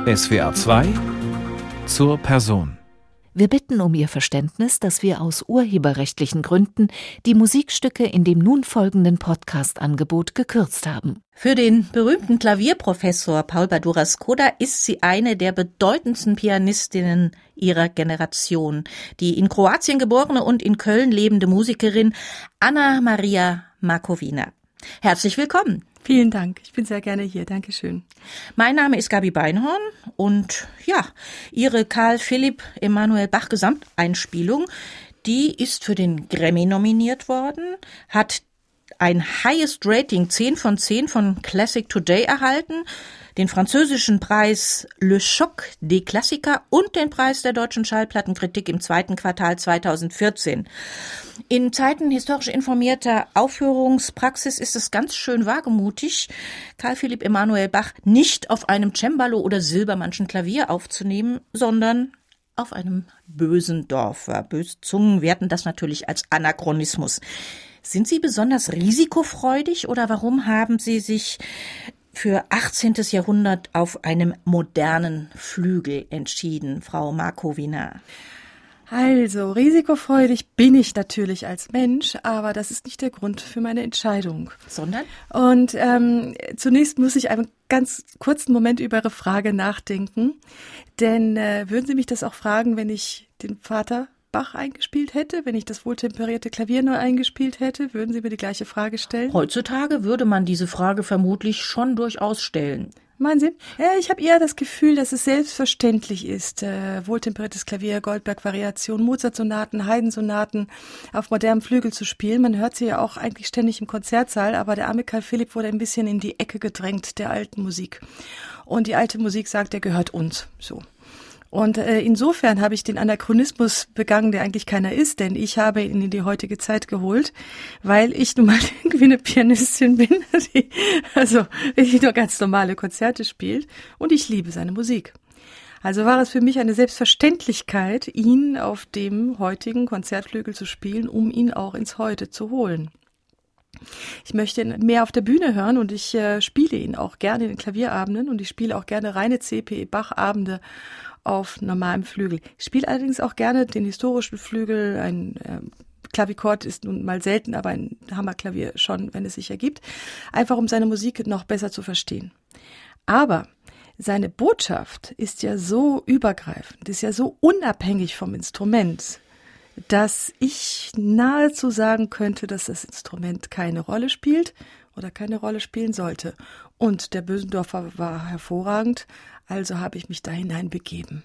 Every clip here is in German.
SWR 2 zur Person. Wir bitten um Ihr Verständnis, dass wir aus urheberrechtlichen Gründen die Musikstücke in dem nun folgenden Podcast-Angebot gekürzt haben. Für den berühmten Klavierprofessor Paul Badura-Skoda ist sie eine der bedeutendsten Pianistinnen ihrer Generation. Die in Kroatien geborene und in Köln lebende Musikerin Anna Maria Markovina. Herzlich willkommen. Vielen Dank, ich bin sehr gerne hier, Dankeschön. Mein Name ist Gabi Beinhorn und ja, Ihre Carl Philipp Emanuel Bach Gesamteinspielung, die ist für den Grammy nominiert worden, hat ein Highest Rating 10 von 10 von Classic Today erhalten, den französischen Preis Le Choc des Classiques und den Preis der deutschen Schallplattenkritik im zweiten Quartal 2014. In Zeiten historisch informierter Aufführungspraxis ist es ganz schön wagemutig, Carl Philipp Emanuel Bach nicht auf einem Cembalo oder Silbermannschen Klavier aufzunehmen, sondern auf einem Bösendorfer. Böse Zungen werten das natürlich als Anachronismus. Sind Sie besonders risikofreudig oder warum haben Sie sich für 18. Jahrhundert auf einem modernen Flügel entschieden, Frau Markovina? Also, risikofreudig bin ich natürlich als Mensch, aber das ist nicht der Grund für meine Entscheidung. Sondern? Und zunächst muss ich einen ganz kurzen Moment über Ihre Frage nachdenken. Denn würden Sie mich das auch fragen, wenn ich den Vater Bach eingespielt hätte, wenn ich das wohltemperierte Klavier neu eingespielt hätte, würden Sie mir die gleiche Frage stellen? Heutzutage würde man diese Frage vermutlich schon durchaus stellen. Meinen Sie? Ja, ich habe eher das Gefühl, dass es selbstverständlich ist, wohltemperiertes Klavier, Goldberg-Variation, Mozart-Sonaten, Haydn-Sonaten auf modernem Flügel zu spielen. Man hört sie ja auch eigentlich ständig im Konzertsaal, aber der arme Carl Philipp wurde ein bisschen in die Ecke gedrängt der alten Musik. Und die alte Musik sagt, der gehört uns, so. Und insofern habe ich den Anachronismus begangen, der eigentlich keiner ist, denn ich habe ihn in die heutige Zeit geholt, weil ich nun mal irgendwie eine Pianistin bin, die nur ganz normale Konzerte spielt und ich liebe seine Musik. Also war es für mich eine Selbstverständlichkeit, ihn auf dem heutigen Konzertflügel zu spielen, um ihn auch ins Heute zu holen. Ich möchte ihn mehr auf der Bühne hören und ich spiele ihn auch gerne in den Klavierabenden und ich spiele auch gerne reine C.P. Bach-Abende auf normalem Flügel. Ich spiele allerdings auch gerne den historischen Flügel. Ein Klavichord ist nun mal selten, aber ein Hammerklavier schon, wenn es sich ergibt. Einfach um seine Musik noch besser zu verstehen. Aber seine Botschaft ist ja so übergreifend, ist ja so unabhängig vom Instrument, dass ich nahezu sagen könnte, dass das Instrument keine Rolle spielt oder keine Rolle spielen sollte. Und der Bösendorfer war hervorragend, also habe ich mich da hineinbegeben.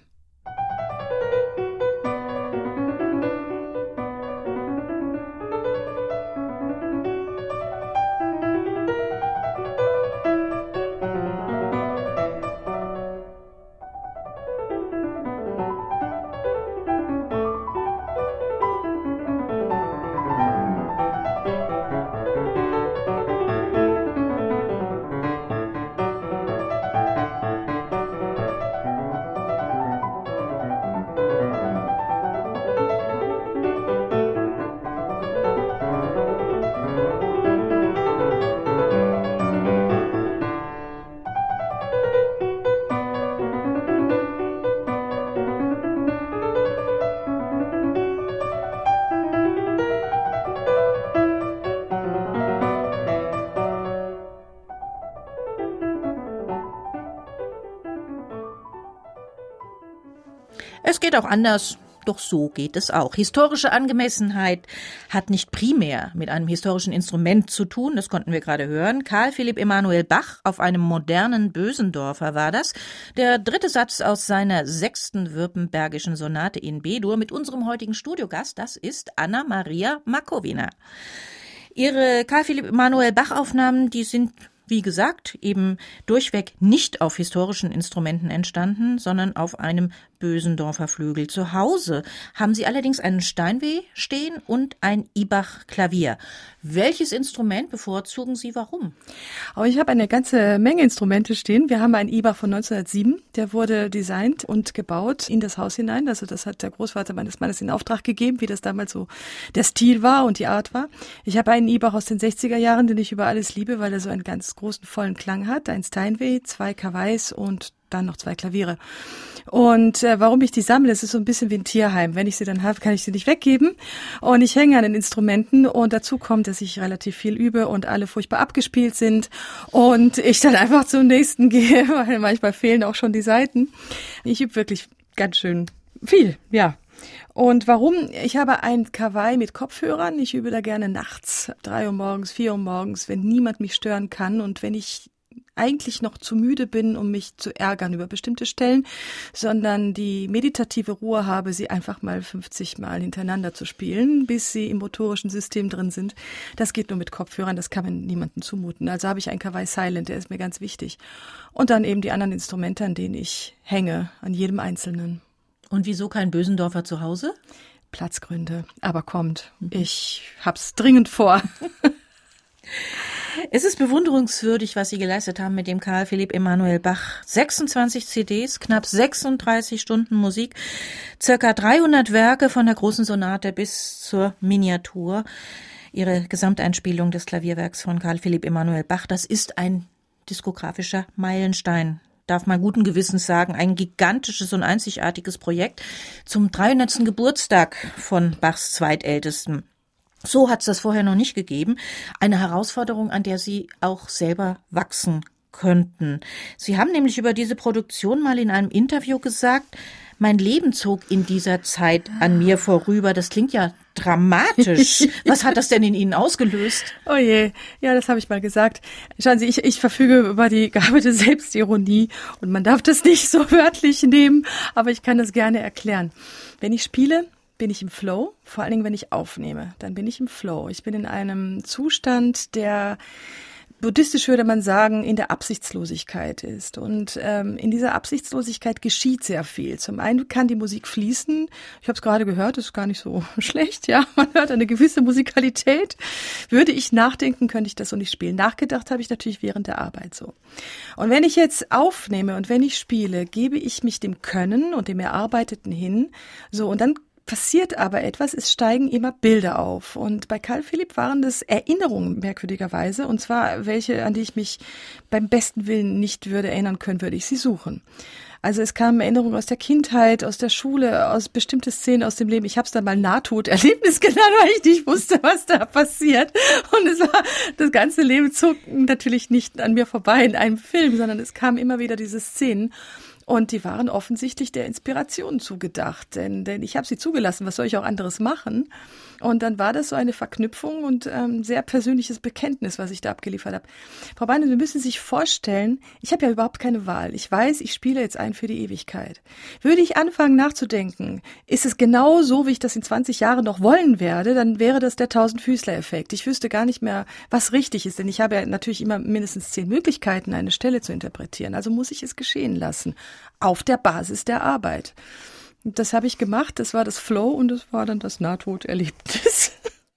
Es geht auch anders, doch so geht es auch. Historische Angemessenheit hat nicht primär mit einem historischen Instrument zu tun, das konnten wir gerade hören. Carl Philipp Emanuel Bach auf einem modernen Bösendorfer war das. Der dritte Satz aus seiner 6. württembergischen Sonate in B-Dur mit unserem heutigen Studiogast, das ist Anna Maria Markovina. Ihre Carl Philipp Emanuel Bach Aufnahmen, die sind wie gesagt, eben durchweg nicht auf historischen Instrumenten entstanden, sondern auf einem Bösendorfer Flügel. Zu Hause haben Sie allerdings einen Steinway stehen und ein Ibach-Klavier. Welches Instrument bevorzugen Sie, warum? Aber ich habe eine ganze Menge Instrumente stehen. Wir haben einen Ibach von 1907, der wurde designt und gebaut in das Haus hinein. Also das hat der Großvater meines Mannes in Auftrag gegeben, wie das damals so der Stil war und die Art war. Ich habe einen Ibach aus den 60er Jahren, den ich über alles liebe, weil er so ein ganz ganz großen, vollen Klang hat. Ein Steinway, 2 Kawais und dann noch 2 Klaviere. Und warum ich die sammle, es ist so ein bisschen wie ein Tierheim. Wenn ich sie dann habe, kann ich sie nicht weggeben. Und ich hänge an den Instrumenten. Und dazu kommt, dass ich relativ viel übe und alle furchtbar abgespielt sind. Und ich dann einfach zum nächsten gehe, weil manchmal fehlen auch schon die Saiten. Ich übe wirklich ganz schön viel, ja. Und warum? Ich habe ein Kawai mit Kopfhörern. Ich übe da gerne nachts, 3 Uhr morgens, 4 Uhr morgens, wenn niemand mich stören kann und wenn ich eigentlich noch zu müde bin, um mich zu ärgern über bestimmte Stellen, sondern die meditative Ruhe habe, sie einfach mal 50 Mal hintereinander zu spielen, bis sie im motorischen System drin sind. Das geht nur mit Kopfhörern, das kann man niemandem zumuten. Also habe ich einen Kawai Silent, der ist mir ganz wichtig. Und dann eben die anderen Instrumente, an denen ich hänge, an jedem einzelnen. Und wieso kein Bösendorfer zu Hause? Platzgründe, aber kommt. Ich hab's dringend vor. Es ist bewunderungswürdig, was Sie geleistet haben mit dem Carl Philipp Emanuel Bach. 26 CDs, knapp 36 Stunden Musik, circa 300 Werke von der großen Sonate bis zur Miniatur. Ihre Gesamteinspielung des Klavierwerks von Carl Philipp Emanuel Bach, das ist ein diskografischer Meilenstein. Darf man guten Gewissens sagen, ein gigantisches und einzigartiges Projekt zum 300. Geburtstag von Bachs zweitältesten. So hat es das vorher noch nicht gegeben. Eine Herausforderung, an der Sie auch selber wachsen könnten. Sie haben nämlich über diese Produktion mal in einem Interview gesagt, mein Leben zog in dieser Zeit an mir vorüber. Das klingt ja dramatisch. Was hat das denn in Ihnen ausgelöst? Oh je, ja, das habe ich mal gesagt. Schauen Sie, ich verfüge über die Gabe der Selbstironie und man darf das nicht so wörtlich nehmen, aber ich kann das gerne erklären. Wenn ich spiele, bin ich im Flow, vor allen Dingen, wenn ich aufnehme, dann bin ich im Flow. Ich bin in einem Zustand, der buddhistisch würde man sagen, in der Absichtslosigkeit ist. Und in dieser Absichtslosigkeit geschieht sehr viel. Zum einen kann die Musik fließen. Ich habe es gerade gehört, ist gar nicht so schlecht. Ja, man hört eine gewisse Musikalität. Würde ich nachdenken, könnte ich das so nicht spielen. Nachgedacht habe ich natürlich während der Arbeit so. Und wenn ich jetzt aufnehme und wenn ich spiele, gebe ich mich dem Können und dem Erarbeiteten hin. So, und dann passiert aber etwas, es steigen immer Bilder auf. Und bei Carl Philipp waren das Erinnerungen merkwürdigerweise, und zwar welche, an die ich mich beim besten Willen nicht würde erinnern können, würde ich sie suchen. Also es kamen Erinnerungen aus der Kindheit, aus der Schule, aus bestimmte Szenen aus dem Leben. Ich habe es dann mal Nahtoderlebnis genannt, weil ich nicht wusste, was da passiert. Und es war, das ganze Leben zog natürlich nicht an mir vorbei in einem Film, sondern es kamen immer wieder diese Szenen. Und die waren offensichtlich der Inspiration zugedacht, denn ich habe sie zugelassen, was soll ich auch anderes machen? Und dann war das so eine Verknüpfung und sehr persönliches Bekenntnis, was ich da abgeliefert habe. Frau Beine, Sie müssen sich vorstellen, ich habe ja überhaupt keine Wahl. Ich weiß, ich spiele jetzt ein für die Ewigkeit. Würde ich anfangen nachzudenken, ist es genau so, wie ich das in 20 Jahren noch wollen werde, dann wäre das der Tausendfüßler-Effekt. Ich wüsste gar nicht mehr, was richtig ist, denn ich habe ja natürlich immer mindestens 10 Möglichkeiten, eine Stelle zu interpretieren. Also muss ich es geschehen lassen, auf der Basis der Arbeit. Das habe ich gemacht, das war das Flow und das war dann das Nahtoderlebnis.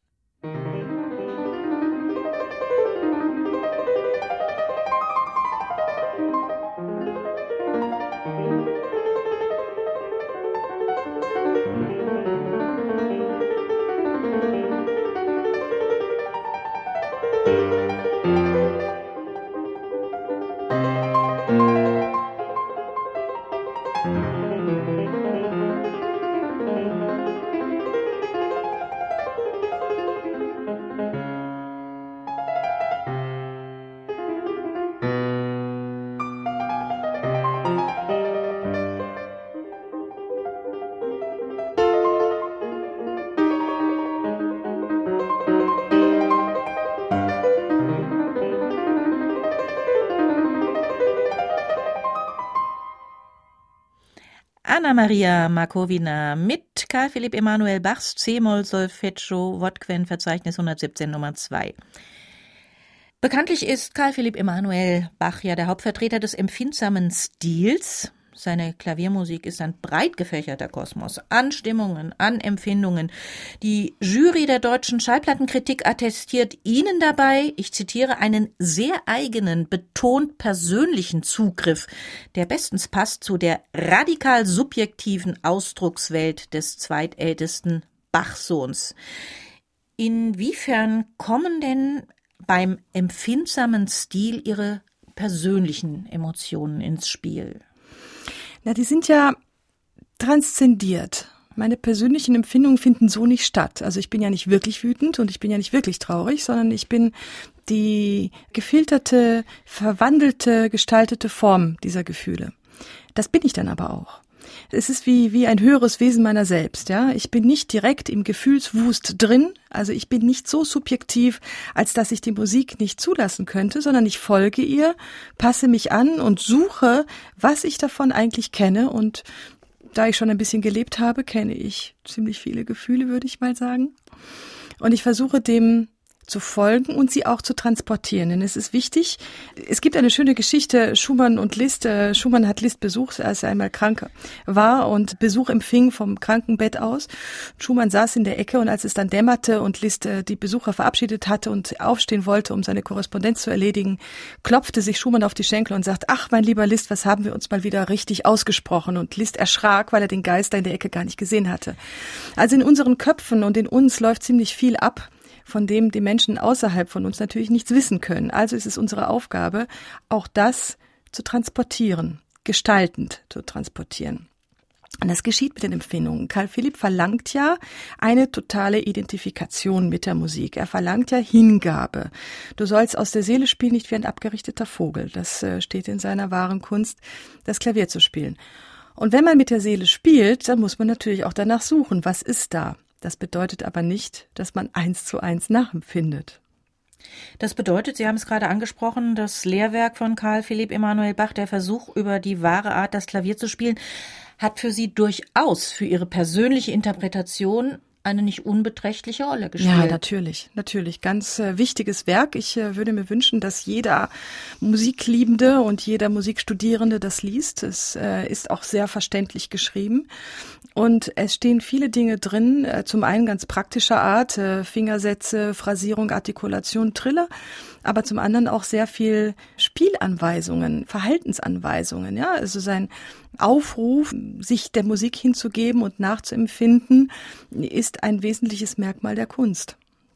Anna-Maria Markowina mit Carl Philipp Emanuel Bachs C-Moll Solfeggio Wortquellenverzeichnis 117 Nummer 2. Bekanntlich ist Carl Philipp Emanuel Bach ja der Hauptvertreter des empfindsamen Stils. Seine Klaviermusik ist ein breit gefächerter Kosmos an Stimmungen, an Empfindungen. Die Jury der deutschen Schallplattenkritik attestiert Ihnen dabei, ich zitiere, einen sehr eigenen, betont persönlichen Zugriff, der bestens passt zu der radikal subjektiven Ausdruckswelt des zweitältesten Bach-Sohns. Inwiefern kommen denn beim empfindsamen Stil Ihre persönlichen Emotionen ins Spiel? Na, die sind ja transzendiert. Meine persönlichen Empfindungen finden so nicht statt. Also ich bin ja nicht wirklich wütend und ich bin ja nicht wirklich traurig, sondern ich bin die gefilterte, verwandelte, gestaltete Form dieser Gefühle. Das bin ich dann aber auch. Es ist wie ein höheres Wesen meiner selbst, ja. Ich bin nicht direkt im Gefühlswust drin, also ich bin nicht so subjektiv, als dass ich die Musik nicht zulassen könnte, sondern ich folge ihr, passe mich an und suche, was ich davon eigentlich kenne. Und da ich schon ein bisschen gelebt habe, kenne ich ziemlich viele Gefühle, würde ich mal sagen. Und ich versuche dem zu folgen und sie auch zu transportieren. Denn es ist wichtig, es gibt eine schöne Geschichte, Schumann und Liszt. Schumann hat Liszt besucht, als er einmal krank war und Besuch empfing vom Krankenbett aus. Schumann saß in der Ecke und als es dann dämmerte und Liszt die Besucher verabschiedet hatte und aufstehen wollte, um seine Korrespondenz zu erledigen, klopfte sich Schumann auf die Schenkel und sagt, ach, mein lieber Liszt, was haben wir uns mal wieder richtig ausgesprochen? Und Liszt erschrak, weil er den Geister in der Ecke gar nicht gesehen hatte. Also in unseren Köpfen und in uns läuft ziemlich viel ab, von dem die Menschen außerhalb von uns natürlich nichts wissen können. Also ist es unsere Aufgabe, auch das zu transportieren, gestaltend zu transportieren. Und das geschieht mit den Empfindungen. Carl Philipp verlangt ja eine totale Identifikation mit der Musik. Er verlangt ja Hingabe. Du sollst aus der Seele spielen, nicht wie ein abgerichteter Vogel. Das steht in seiner wahren Kunst, das Klavier zu spielen. Und wenn man mit der Seele spielt, dann muss man natürlich auch danach suchen, was ist da? Das bedeutet aber nicht, dass man 1:1 nachempfindet. Das bedeutet, Sie haben es gerade angesprochen, das Lehrwerk von Carl Philipp Emanuel Bach, der Versuch, über die wahre Art, das Klavier zu spielen, hat für Sie durchaus für Ihre persönliche Interpretation eine nicht unbeträchtliche Rolle gespielt. Ja, natürlich. Ganz wichtiges Werk. Ich würde mir wünschen, dass jeder Musikliebende und jeder Musikstudierende das liest. Es ist auch sehr verständlich geschrieben. Und es stehen viele Dinge drin, zum einen ganz praktischer Art, Fingersätze, Phrasierung, Artikulation, Triller, aber zum anderen auch sehr viel Spielanweisungen, Verhaltensanweisungen, ja, also sein Aufruf, sich der Musik hinzugeben und nachzuempfinden, ist ein wesentliches Merkmal der Kunst.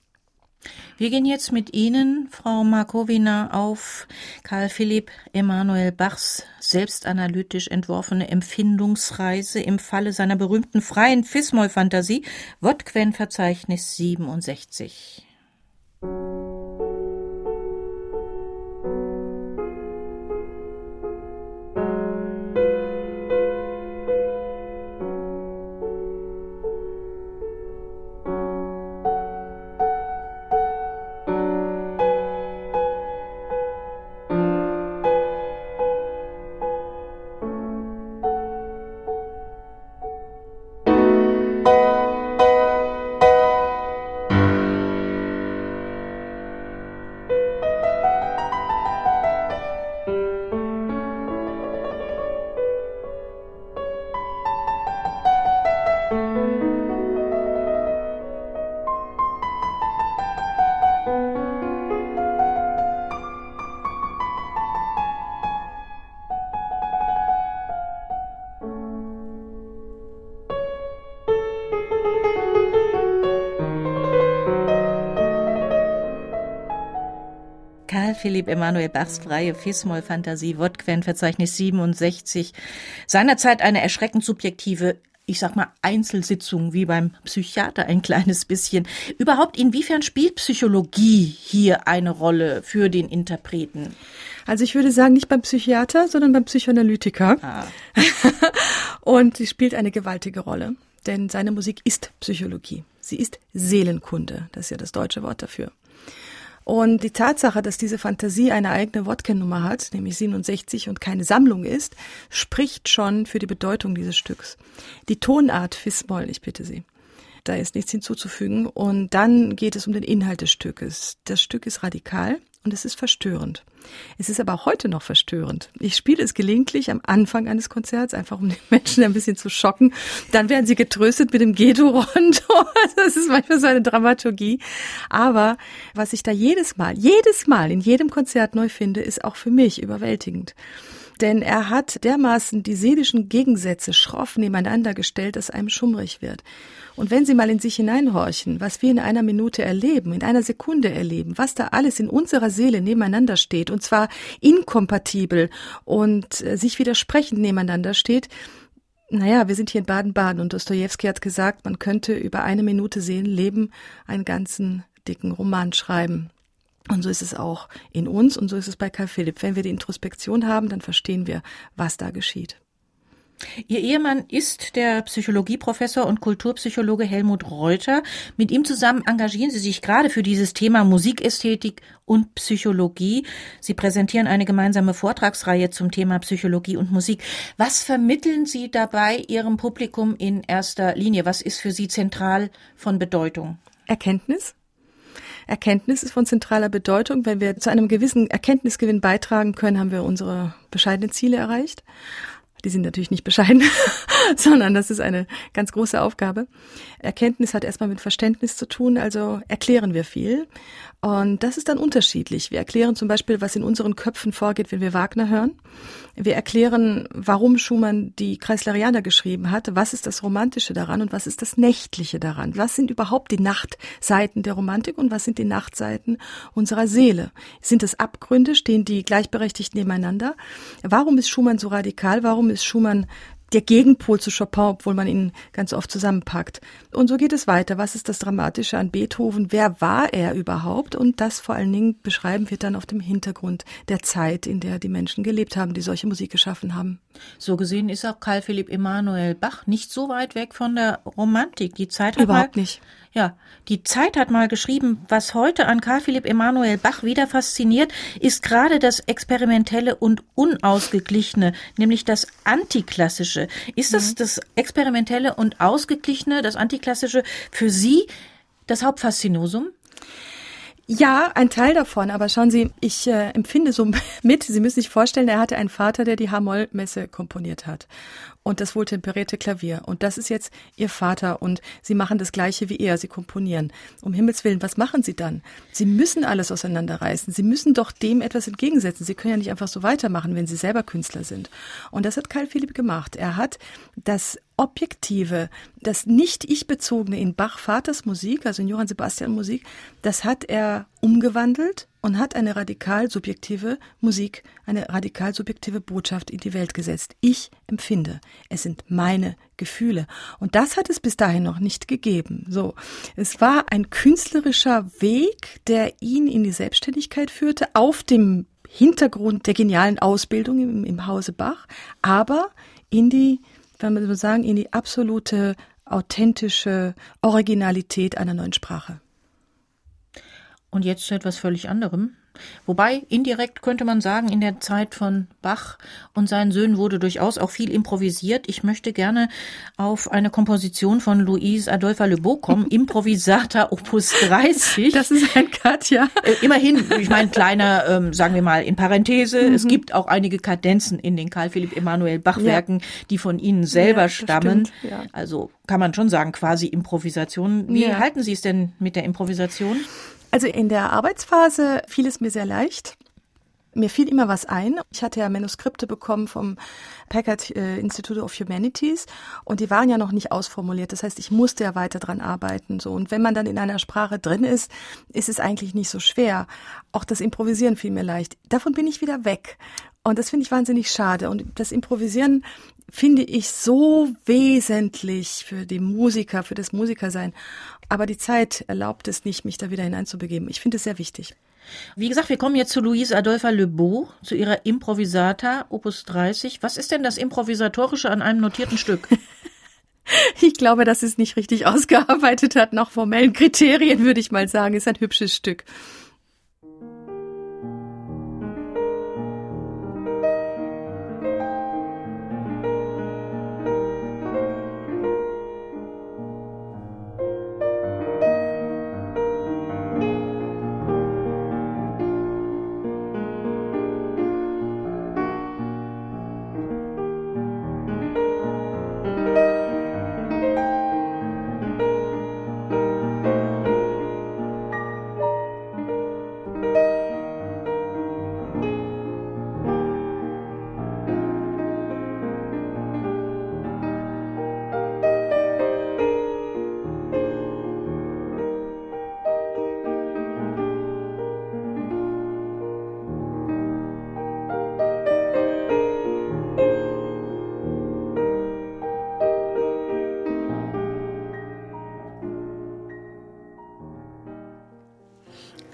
Wir gehen jetzt mit Ihnen, Frau Markowina, auf Carl Philipp Emanuel Bachs selbstanalytisch entworfene Empfindungsreise im Falle seiner berühmten freien Fis-Moll-Fantasie, Wodgwen-Verzeichnis 67. Carl Philipp Emanuel Bachs freie Fis-Moll-Fantasie, Wodgwen-Verzeichnis 67. Seinerzeit eine erschreckend subjektive, ich sag mal, Einzelsitzung wie beim Psychiater ein kleines bisschen. Überhaupt, inwiefern spielt Psychologie hier eine Rolle für den Interpreten? Also ich würde sagen, nicht beim Psychiater, sondern beim Psychoanalytiker. Ah. Und sie spielt eine gewaltige Rolle, denn seine Musik ist Psychologie. Sie ist Seelenkunde, das ist ja das deutsche Wort dafür. Und die Tatsache, dass diese Fantasie eine eigene Wodka-Nummer hat, nämlich 67 und keine Sammlung ist, spricht schon für die Bedeutung dieses Stücks. Die Tonart Fis-Moll, ich bitte Sie. Da ist nichts hinzuzufügen. Und dann geht es um den Inhalt des Stückes. Das Stück ist radikal und es ist verstörend. Es ist aber auch heute noch verstörend. Ich spiele es gelegentlich am Anfang eines Konzerts, einfach um die Menschen ein bisschen zu schocken. Dann werden sie getröstet mit dem Ghetto-Rondo. Das ist manchmal so eine Dramaturgie. Aber was ich da jedes Mal in jedem Konzert neu finde, ist auch für mich überwältigend. Denn er hat dermaßen die seelischen Gegensätze schroff nebeneinander gestellt, dass einem schummrig wird. Und wenn Sie mal in sich hineinhorchen, was wir in einer Minute erleben, in einer Sekunde erleben, was da alles in unserer Seele nebeneinander steht, und zwar inkompatibel und sich widersprechend nebeneinander steht, naja, wir sind hier in Baden-Baden und Dostojewski hat gesagt, man könnte über eine Minute Seelenleben einen ganzen dicken Roman schreiben. Und so ist es auch in uns und so ist es bei Carl Philipp. Wenn wir die Introspektion haben, dann verstehen wir, was da geschieht. Ihr Ehemann ist der Psychologieprofessor und Kulturpsychologe Helmut Reuter. Mit ihm zusammen engagieren Sie sich gerade für dieses Thema Musikästhetik und Psychologie. Sie präsentieren eine gemeinsame Vortragsreihe zum Thema Psychologie und Musik. Was vermitteln Sie dabei Ihrem Publikum in erster Linie? Was ist für Sie zentral von Bedeutung? Erkenntnis. Erkenntnis ist von zentraler Bedeutung. Wenn wir zu einem gewissen Erkenntnisgewinn beitragen können, haben wir unsere bescheidenen Ziele erreicht. Die sind natürlich nicht bescheiden, sondern das ist eine ganz große Aufgabe. Erkenntnis hat erstmal mit Verständnis zu tun, also erklären wir viel. Und das ist dann unterschiedlich. Wir erklären zum Beispiel, was in unseren Köpfen vorgeht, wenn wir Wagner hören. Wir erklären, warum Schumann die Kreislerianer geschrieben hat. Was ist das Romantische daran und was ist das Nächtliche daran? Was sind überhaupt die Nachtseiten der Romantik und was sind die Nachtseiten unserer Seele? Sind es Abgründe? Stehen die gleichberechtigt nebeneinander? Warum ist Schumann so radikal? Warum ist Schumann der Gegenpol zu Chopin, obwohl man ihn ganz oft zusammenpackt? Und so geht es weiter. Was ist das Dramatische an Beethoven? Wer war er überhaupt? Und das vor allen Dingen beschreiben wir dann auf dem Hintergrund der Zeit, in der die Menschen gelebt haben, die solche Musik geschaffen haben. So gesehen ist auch Carl Philipp Emanuel Bach nicht so weit weg von der Romantik. Die Zeit hat mal geschrieben, was heute an Carl Philipp Emanuel Bach wieder fasziniert, ist gerade das Experimentelle und Unausgeglichene, nämlich das Antiklassische. Ist das Experimentelle und Ausgeglichene, das Antiklassische für Sie das Hauptfaszinosum? Ja, ein Teil davon, aber schauen Sie, ich empfinde so mit, Sie müssen sich vorstellen, er hatte einen Vater, der die H-Moll-Messe komponiert hat und das wohltemperierte Klavier und das ist jetzt Ihr Vater und Sie machen das Gleiche wie er, Sie komponieren. Um Himmels Willen, was machen Sie dann? Sie müssen alles auseinanderreißen, Sie müssen doch dem etwas entgegensetzen, Sie können ja nicht einfach so weitermachen, wenn Sie selber Künstler sind. Und das hat Carl Philipp gemacht. Er hat das Objektive, das nicht ich-bezogene in Bach-Vaters Musik, also in Johann Sebastian Musik, das hat er umgewandelt und hat eine radikal subjektive Musik, eine radikal subjektive Botschaft in die Welt gesetzt. Ich empfinde, es sind meine Gefühle. Und das hat es bis dahin noch nicht gegeben. So, es war ein künstlerischer Weg, der ihn in die Selbstständigkeit führte, auf dem Hintergrund der genialen Ausbildung im Hause Bach, aber in die, wenn man so sagen, in die absolute, authentische Originalität einer neuen Sprache. Und jetzt zu etwas völlig anderem. Wobei, indirekt könnte man sagen, in der Zeit von Bach und seinen Söhnen wurde durchaus auch viel improvisiert. Ich möchte gerne auf eine Komposition von Louise Adolpha Lebeau kommen, Improvisata Opus 30. Das ist ein Cut, ja. Immerhin, ich meine, kleiner, sagen wir mal in Parenthese, es gibt auch einige Kadenzen in den Carl Philipp Emanuel Bach-Werken, die von Ihnen selber stammen. Stimmt, ja. Also kann man schon sagen, quasi Improvisation. Wie halten Sie es denn mit der Improvisation? Also in der Arbeitsphase fiel es mir sehr leicht. Mir fiel immer was ein. Ich hatte ja Manuskripte bekommen vom Packard Institute of Humanities und die waren ja noch nicht ausformuliert. Das heißt, ich musste ja weiter dran arbeiten. So. Und wenn man dann in einer Sprache drin ist, ist es eigentlich nicht so schwer. Auch das Improvisieren fiel mir leicht. Davon bin ich wieder weg. Und das finde ich wahnsinnig schade. Und das Improvisieren finde ich so wesentlich für die Musiker, für das Musikersein. Aber die Zeit erlaubt es nicht, mich da wieder hineinzubegeben. Ich finde es sehr wichtig. Wie gesagt, wir kommen jetzt zu Louise Adolpha Lebeau, zu ihrer Improvisata Opus 30. Was ist denn das Improvisatorische an einem notierten Stück? Ich glaube, dass es nicht richtig ausgearbeitet hat, nach formellen Kriterien, würde ich mal sagen. Ist ein hübsches Stück.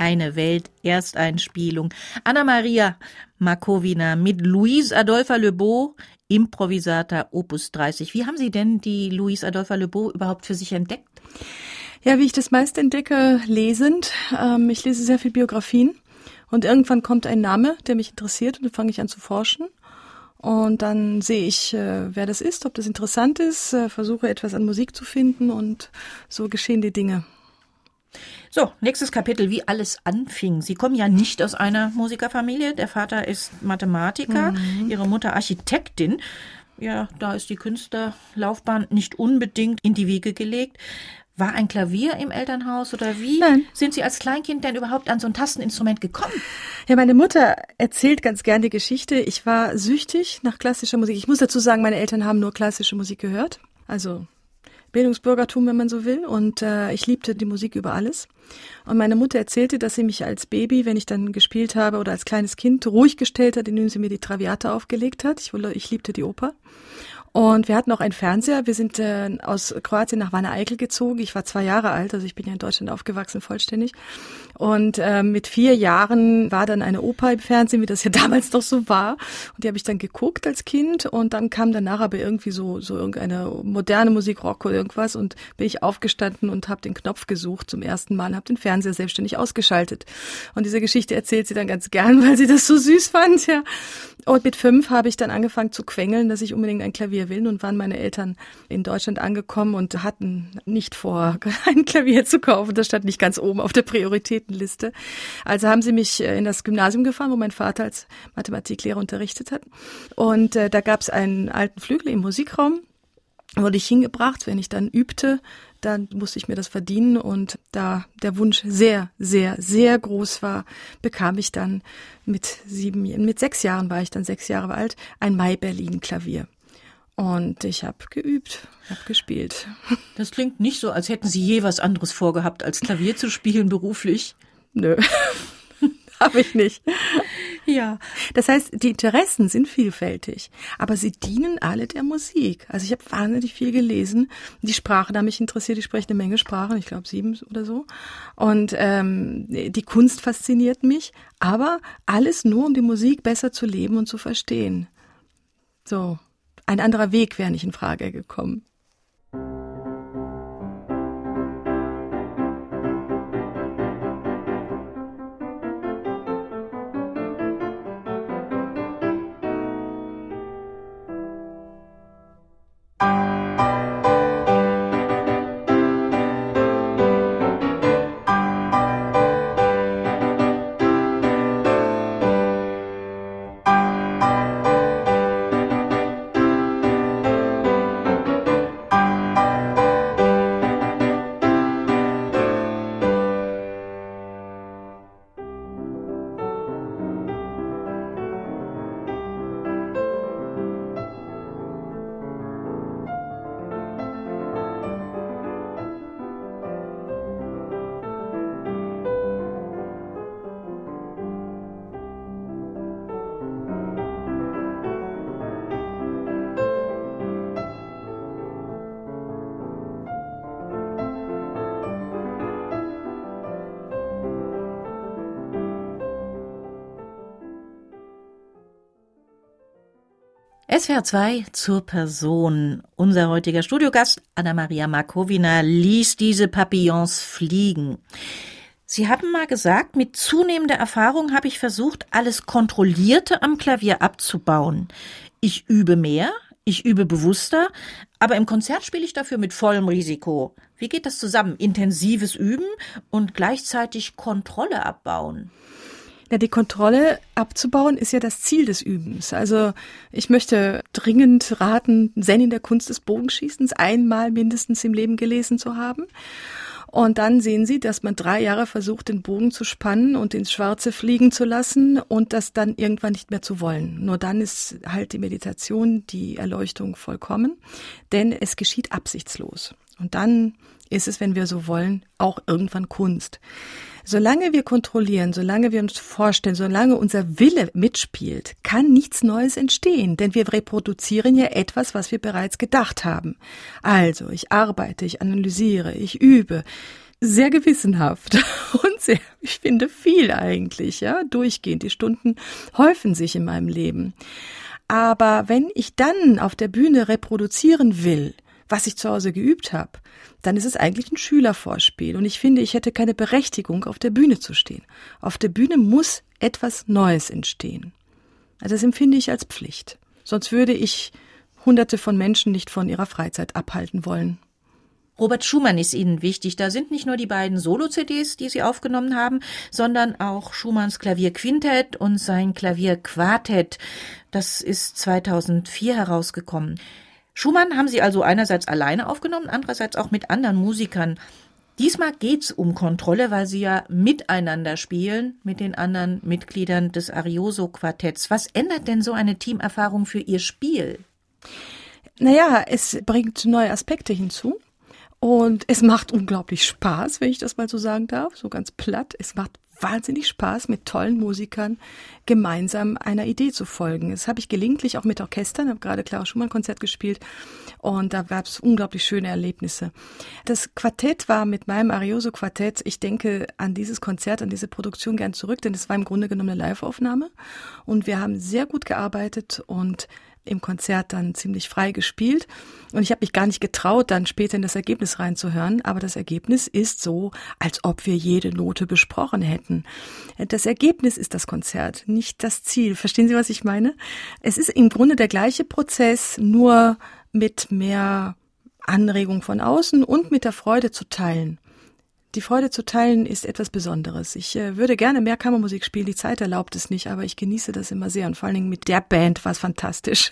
Meine Welt, Ersteinspielung. Anna-Maria Markowina mit Louise Adolphe Lebeau, Improvisata Opus 30. Wie haben Sie denn die Louise Adolphe Lebeau überhaupt für sich entdeckt? Ja, wie ich das meist entdecke, lesend. Ich lese sehr viel Biografien und irgendwann kommt ein Name, der mich interessiert und dann fange ich an zu forschen. Und dann sehe ich, wer das ist, ob das interessant ist, versuche etwas an Musik zu finden und so geschehen die Dinge. So, nächstes Kapitel, wie alles anfing. Sie kommen ja nicht aus einer Musikerfamilie. Der Vater ist Mathematiker, Ihre Mutter Architektin. Ja, da ist die Künstlerlaufbahn nicht unbedingt in die Wiege gelegt. War ein Klavier im Elternhaus oder wie? Nein. Sind Sie als Kleinkind denn überhaupt an so ein Tasteninstrument gekommen? Ja, meine Mutter erzählt ganz gern die Geschichte. Ich war süchtig nach klassischer Musik. Ich muss dazu sagen, meine Eltern haben nur klassische Musik gehört. Also Bildungsbürgertum, wenn man so will. Und ich liebte die Musik über alles. Und meine Mutter erzählte, dass sie mich als Baby, wenn ich dann gespielt habe oder als kleines Kind, ruhig gestellt hat, indem sie mir die Traviata aufgelegt hat. Ich liebte die Oper. Und wir hatten auch einen Fernseher. Wir sind aus Kroatien nach Wanne-Eickel gezogen. Ich war 2 Jahre alt, also ich bin ja in Deutschland aufgewachsen, vollständig. Und mit 4 Jahren war dann eine Oper im Fernsehen, wie das ja damals doch so war. Und die habe ich dann geguckt als Kind. Und dann kam danach aber irgendwie so irgendeine moderne Musik, Rock oder irgendwas. Und bin ich aufgestanden und habe den Knopf gesucht zum ersten Mal, habe den Fernseher selbstständig ausgeschaltet. Und diese Geschichte erzählt sie dann ganz gern, weil sie das so süß fand, ja. Und mit 5 habe ich dann angefangen zu quengeln, dass ich unbedingt ein Klavier will. Nun waren meine Eltern in Deutschland angekommen und hatten nicht vor, ein Klavier zu kaufen. Das stand nicht ganz oben auf der Prioritätenliste. Also haben sie mich in das Gymnasium gefahren, wo mein Vater als Mathematiklehrer unterrichtet hat. Und da gab es einen alten Flügel im Musikraum, wurde ich hingebracht. Wenn ich dann übte, dann musste ich mir das verdienen. Und da der Wunsch sehr, sehr, sehr groß war, bekam ich dann mit 6 Jahren war ich dann 6 Jahre alt, ein Mai-Berlin-Klavier. Und ich habe geübt, habe gespielt. Das klingt nicht so, als hätten Sie je was anderes vorgehabt, als Klavier zu spielen beruflich. Nö, habe ich nicht. Ja. Das heißt, die Interessen sind vielfältig, aber sie dienen alle der Musik. Also ich habe wahnsinnig viel gelesen. Die Sprachen haben mich interessiert, ich spreche eine Menge Sprachen, ich glaube 7 oder so. Und die Kunst fasziniert mich, aber alles nur, um die Musik besser zu leben und zu verstehen. So, ein anderer Weg wäre nicht in Frage gekommen. SWR 2 zur Person. Unser heutiger Studiogast, Anna-Maria Markowina, ließ diese Papillons fliegen. Sie haben mal gesagt, mit zunehmender Erfahrung habe ich versucht, alles Kontrollierte am Klavier abzubauen. Ich übe mehr, ich übe bewusster, aber im Konzert spiele ich dafür mit vollem Risiko. Wie geht das zusammen? Intensives Üben und gleichzeitig Kontrolle abbauen? Ja, die Kontrolle abzubauen ist ja das Ziel des Übens. Also ich möchte dringend raten, Zen in der Kunst des Bogenschießens einmal mindestens im Leben gelesen zu haben. Und dann sehen Sie, dass man 3 Jahre versucht, den Bogen zu spannen und ins Schwarze fliegen zu lassen und das dann irgendwann nicht mehr zu wollen. Nur dann ist halt die Meditation, die Erleuchtung vollkommen, denn es geschieht absichtslos. Und dann ist es, wenn wir so wollen, auch irgendwann Kunst. Solange wir kontrollieren, solange wir uns vorstellen, solange unser Wille mitspielt, kann nichts Neues entstehen, denn wir reproduzieren ja etwas, was wir bereits gedacht haben. Also, ich arbeite, ich analysiere, ich übe. sehr gewissenhaft und sehr, ich finde, viel eigentlich, ja, durchgehend. Die Stunden häufen sich in meinem Leben. Aber wenn ich dann auf der Bühne reproduzieren will, was ich zu Hause geübt habe, dann ist es eigentlich ein Schülervorspiel. Und ich finde, ich hätte keine Berechtigung, auf der Bühne zu stehen. Auf der Bühne muss etwas Neues entstehen. Also das empfinde ich als Pflicht. Sonst würde ich Hunderte von Menschen nicht von ihrer Freizeit abhalten wollen. Robert Schumann ist Ihnen wichtig. Da sind nicht nur die beiden Solo-CDs, die Sie aufgenommen haben, sondern auch Schumanns Klavierquintett und sein Klavierquartett. Das ist 2004 herausgekommen. Schumann haben Sie also einerseits alleine aufgenommen, andererseits auch mit anderen Musikern. Diesmal geht's um Kontrolle, weil Sie ja miteinander spielen, mit den anderen Mitgliedern des Arioso-Quartetts. Was ändert denn so eine Teamerfahrung für Ihr Spiel? Naja, es bringt neue Aspekte hinzu. Und es macht unglaublich Spaß, wenn ich das mal so sagen darf, so ganz platt. Es macht wahnsinnig Spaß, mit tollen Musikern gemeinsam einer Idee zu folgen. Das habe ich gelegentlich auch mit Orchestern, ich habe gerade Clara Schumann-Konzert gespielt und da gab es unglaublich schöne Erlebnisse. Das Quartett war mit meinem Arioso-Quartett, ich denke an dieses Konzert, an diese Produktion gern zurück, denn es war im Grunde genommen eine Live-Aufnahme und wir haben sehr gut gearbeitet und im Konzert dann ziemlich frei gespielt und ich habe mich gar nicht getraut, dann später in das Ergebnis reinzuhören, aber das Ergebnis ist so, als ob wir jede Note besprochen hätten. Das Ergebnis ist das Konzert, nicht das Ziel. Verstehen Sie, was ich meine? Es ist im Grunde der gleiche Prozess, nur mit mehr Anregung von außen und mit der Freude zu teilen. Die Freude zu teilen ist etwas Besonderes. Ich würde gerne mehr Kammermusik spielen, die Zeit erlaubt es nicht, aber ich genieße das immer sehr und vor allen Dingen mit der Band war es fantastisch.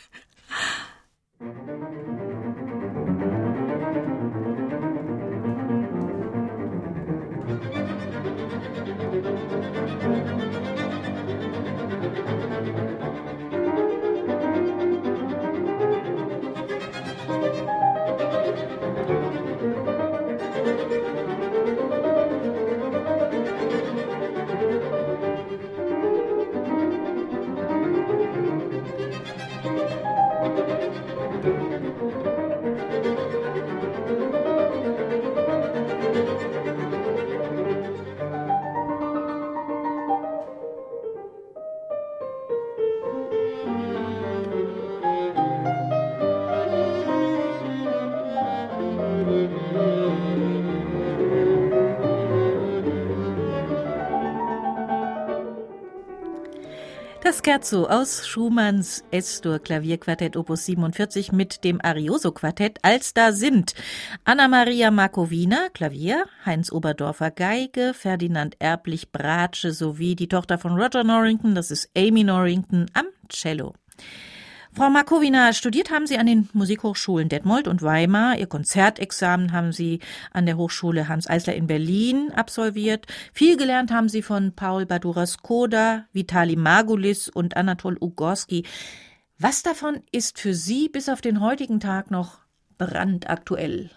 Das Scherzo aus Schumanns S-Dur Klavierquartett Opus 47 mit dem Arioso-Quartett, als da sind Anna-Maria Markowina, Klavier, Heinz Oberdorfer, Geige, Ferdinand Erblich, Bratsche sowie die Tochter von Roger Norrington, das ist Amy Norrington, am Cello. Frau Markowina, studiert haben Sie an den Musikhochschulen Detmold und Weimar. Ihr Konzertexamen haben Sie an der Hochschule Hanns Eisler in Berlin absolviert. Viel gelernt haben Sie von Paul Badura-Skoda, Vitali Margulis und Anatol Ugorski. Was davon ist für Sie bis auf den heutigen Tag noch brandaktuell?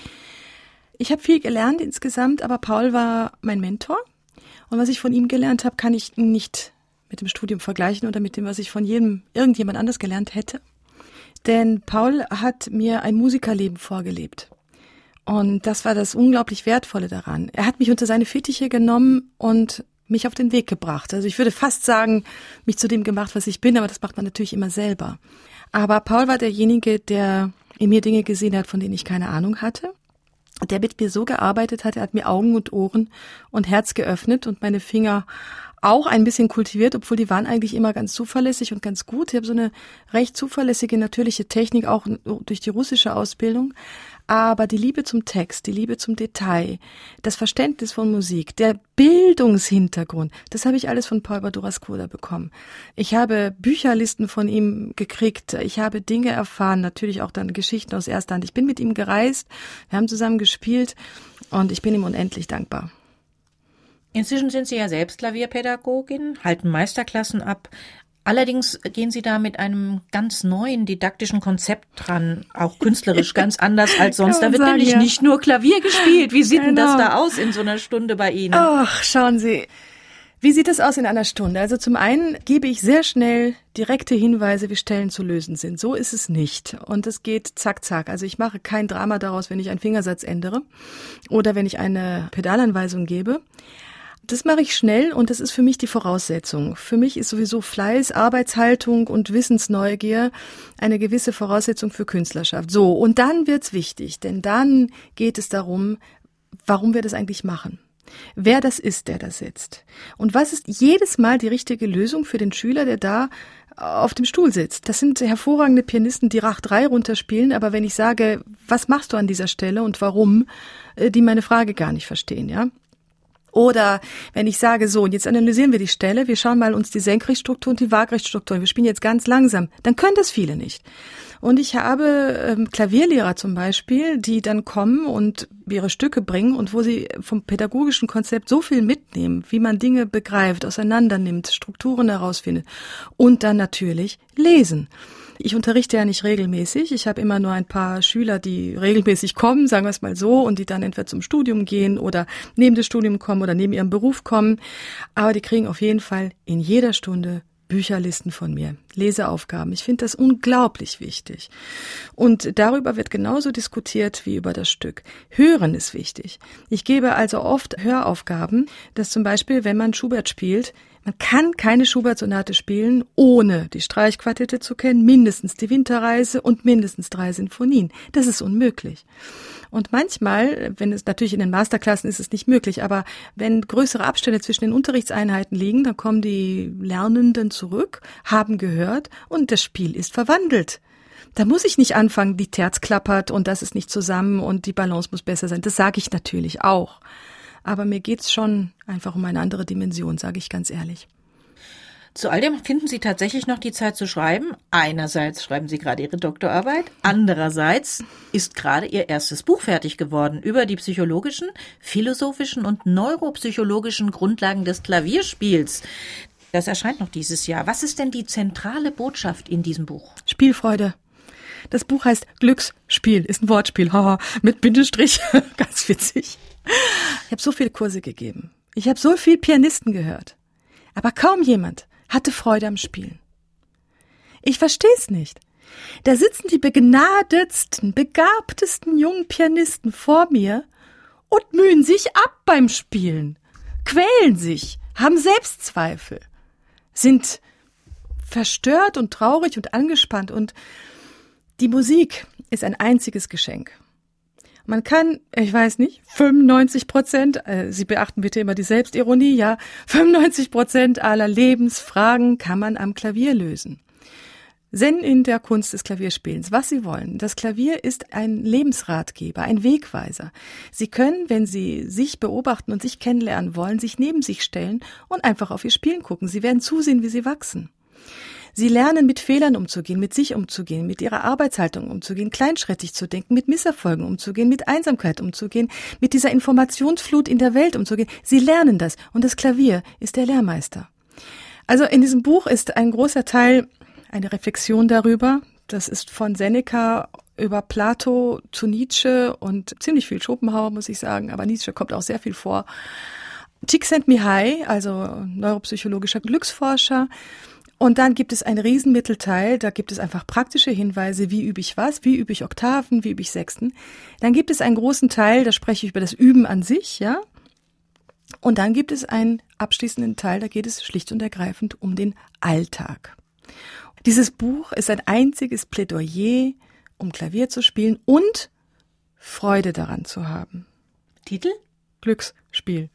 Ich habe viel gelernt insgesamt, aber Paul war mein Mentor. Und was ich von ihm gelernt habe, kann ich nicht mit dem Studium vergleichen oder mit dem, was ich von irgendjemand anders gelernt hätte. Denn Paul hat mir ein Musikerleben vorgelebt. Und das war das unglaublich Wertvolle daran. Er hat mich unter seine Fittiche genommen und mich auf den Weg gebracht. Also ich würde fast sagen, mich zu dem gemacht, was ich bin, aber das macht man natürlich immer selber. Aber Paul war derjenige, der in mir Dinge gesehen hat, von denen ich keine Ahnung hatte. Der mit mir so gearbeitet hat, er hat mir Augen und Ohren und Herz geöffnet und meine Finger auch ein bisschen kultiviert, obwohl die waren eigentlich immer ganz zuverlässig und ganz gut. Ich habe so eine recht zuverlässige, natürliche Technik, auch durch die russische Ausbildung. Aber die Liebe zum Text, die Liebe zum Detail, das Verständnis von Musik, der Bildungshintergrund, das habe ich alles von Paul Badura-Skoda bekommen. Ich habe Bücherlisten von ihm gekriegt, ich habe Dinge erfahren, natürlich auch dann Geschichten aus erster Hand. Ich bin mit ihm gereist, wir haben zusammen gespielt und ich bin ihm unendlich dankbar. Inzwischen sind Sie ja selbst Klavierpädagogin, halten Meisterklassen ab. Allerdings gehen Sie da mit einem ganz neuen didaktischen Konzept dran, auch künstlerisch ganz anders als sonst. Da wird sagen, nämlich ja. nicht nur Klavier gespielt. Wie sieht denn das Genau. da aus in so einer Stunde bei Ihnen? Ach, schauen Sie. Wie sieht es aus in einer Stunde? Also zum einen gebe ich sehr schnell direkte Hinweise, wie Stellen zu lösen sind. So ist es nicht. Und es geht zack, zack. Also ich mache kein Drama daraus, wenn ich einen Fingersatz ändere oder wenn ich eine Pedalanweisung gebe. Das mache ich schnell und das ist für mich die Voraussetzung. Für mich ist sowieso Fleiß, Arbeitshaltung und Wissensneugier eine gewisse Voraussetzung für Künstlerschaft. So, und dann wird's wichtig, denn dann geht es darum, warum wir das eigentlich machen. Wer das ist, der da sitzt. Und was ist jedes Mal die richtige Lösung für den Schüler, der da auf dem Stuhl sitzt? Das sind hervorragende Pianisten, die Rach 3 runterspielen, aber wenn ich sage, was machst du an dieser Stelle und warum, die meine Frage gar nicht verstehen, ja? Oder wenn ich sage, so, und jetzt analysieren wir die Stelle, wir schauen mal uns die Senkrechtstruktur und die Waagrechtstruktur, wir spielen jetzt ganz langsam, dann können das viele nicht. Und ich habe Klavierlehrer zum Beispiel, die dann kommen und ihre Stücke bringen und wo sie vom pädagogischen Konzept so viel mitnehmen, wie man Dinge begreift, auseinander nimmt, Strukturen herausfindet und dann natürlich lesen. Ich unterrichte ja nicht regelmäßig. Ich habe immer nur ein paar Schüler, die regelmäßig kommen, sagen wir es mal so, und die dann entweder zum Studium gehen oder neben das Studium kommen oder neben ihrem Beruf kommen. Aber die kriegen auf jeden Fall in jeder Stunde Bücherlisten von mir, Leseaufgaben. Ich finde das unglaublich wichtig. Und darüber wird genauso diskutiert wie über das Stück. Hören ist wichtig. Ich gebe also oft Höraufgaben, dass zum Beispiel, wenn man Schubert spielt, man kann keine Schubert-Sonate spielen, ohne die Streichquartette zu kennen, mindestens die Winterreise und mindestens 3 Sinfonien. Das ist unmöglich. Und manchmal, wenn es natürlich in den Masterklassen ist es nicht möglich, aber wenn größere Abstände zwischen den Unterrichtseinheiten liegen, dann kommen die Lernenden zurück, haben gehört und das Spiel ist verwandelt. Da muss ich nicht anfangen, die Terz klappert und das ist nicht zusammen und die Balance muss besser sein. Das sage ich natürlich auch. Aber mir geht's schon einfach um eine andere Dimension, sage ich ganz ehrlich. Zu all dem finden Sie tatsächlich noch die Zeit zu schreiben. Einerseits schreiben Sie gerade Ihre Doktorarbeit, andererseits ist gerade Ihr erstes Buch fertig geworden über die psychologischen, philosophischen und neuropsychologischen Grundlagen des Klavierspiels. Das erscheint noch dieses Jahr. Was ist denn die zentrale Botschaft in diesem Buch? Spielfreude. Das Buch heißt Glücksspiel, ist ein Wortspiel, haha, mit Bindestrich, ganz witzig. Ich habe so viele Kurse gegeben. Ich habe so viel Pianisten gehört. Aber kaum jemand hatte Freude am Spielen. Ich verstehe es nicht. Da sitzen die begnadetsten, begabtesten jungen Pianisten vor mir und mühen sich ab beim Spielen, quälen sich, haben Selbstzweifel, sind verstört und traurig und angespannt und die Musik ist ein einziges Geschenk. Man kann, ich weiß nicht, 95%, Sie beachten bitte immer die Selbstironie, ja, 95% aller Lebensfragen kann man am Klavier lösen. Zen in der Kunst des Klavierspielens, was Sie wollen. Das Klavier ist ein Lebensratgeber, ein Wegweiser. Sie können, wenn Sie sich beobachten und sich kennenlernen wollen, sich neben sich stellen und einfach auf Ihr Spielen gucken. Sie werden zusehen, wie Sie wachsen. Sie lernen, mit Fehlern umzugehen, mit sich umzugehen, mit ihrer Arbeitshaltung umzugehen, kleinschrittig zu denken, mit Misserfolgen umzugehen, mit Einsamkeit umzugehen, mit dieser Informationsflut in der Welt umzugehen. Sie lernen das und das Klavier ist der Lehrmeister. Also in diesem Buch ist ein großer Teil eine Reflexion darüber. Das ist von Seneca über Plato zu Nietzsche und ziemlich viel Schopenhauer, muss ich sagen, aber Nietzsche kommt auch sehr viel vor. Csikszentmihalyi, also neuropsychologischer Glücksforscher. Und dann gibt es einen Riesenmittelteil, da gibt es einfach praktische Hinweise, wie übe ich was, wie übe ich Oktaven, wie übe ich Sechsten. Dann gibt es einen großen Teil, da spreche ich über das Üben an sich, ja. Und dann gibt es einen abschließenden Teil, da geht es schlicht und ergreifend um den Alltag. Dieses Buch ist ein einziges Plädoyer, um Klavier zu spielen und Freude daran zu haben. Titel? Glücksspiel.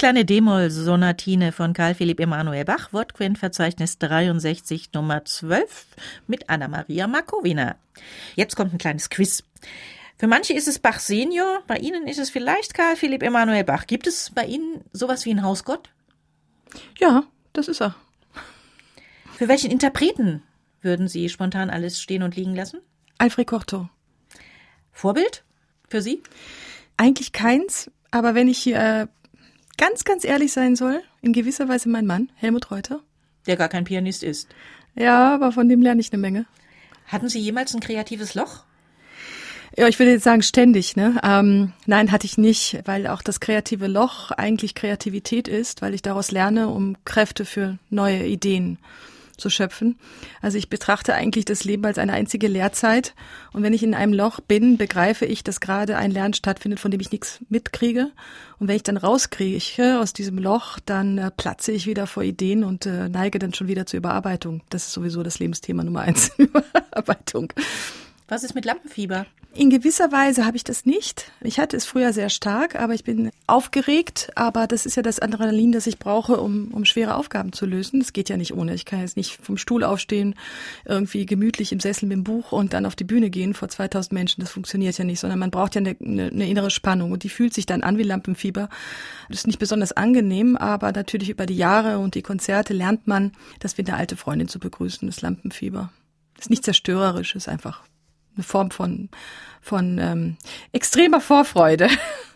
kleine D-Moll-Sonatine von Carl Philipp Emanuel Bach, Wortquentenverzeichnis 63 Nummer 12 mit Anna-Maria Markowina. Jetzt kommt ein kleines Quiz. Für manche ist es Bach Senior, bei Ihnen ist es vielleicht Carl Philipp Emanuel Bach. Gibt es bei Ihnen sowas wie einen Hausgott? Ja, das ist er. Für welchen Interpreten würden Sie spontan alles stehen und liegen lassen? Alfred Cortot. Vorbild für Sie? Eigentlich keins, aber wenn ich hier ganz, ganz ehrlich sein soll, in gewisser Weise mein Mann, Helmut Reuter. Der gar kein Pianist ist. Ja, aber von dem lerne ich eine Menge. Hatten Sie jemals ein kreatives Loch? Ja, ich würde jetzt sagen ständig, ne? Nein, hatte ich nicht, weil auch das kreative Loch eigentlich Kreativität ist, weil ich daraus lerne, um Kräfte für neue Ideen zu schöpfen. Also ich betrachte eigentlich das Leben als eine einzige Lehrzeit. Und wenn ich in einem Loch bin, begreife ich, dass gerade ein Lernen stattfindet, von dem ich nichts mitkriege. Und wenn ich dann rauskriege aus diesem Loch, dann platze ich wieder vor Ideen und neige dann schon wieder zur Überarbeitung. Das ist sowieso das Lebensthema Nummer 1, Überarbeitung. Was ist mit Lampenfieber? In gewisser Weise habe ich das nicht. Ich hatte es früher sehr stark, aber ich bin aufgeregt. Aber das ist ja das Adrenalin, das ich brauche, um schwere Aufgaben zu lösen. Das geht ja nicht ohne. Ich kann jetzt nicht vom Stuhl aufstehen, irgendwie gemütlich im Sessel mit dem Buch und dann auf die Bühne gehen vor 2000 Menschen. Das funktioniert ja nicht, sondern man braucht ja eine innere Spannung. Und die fühlt sich dann an wie Lampenfieber. Das ist nicht besonders angenehm, aber natürlich über die Jahre und die Konzerte lernt man, das wie eine alte Freundin zu begrüßen, das Lampenfieber. Das ist nicht zerstörerisch, ist einfach eine Form von extremer Vorfreude.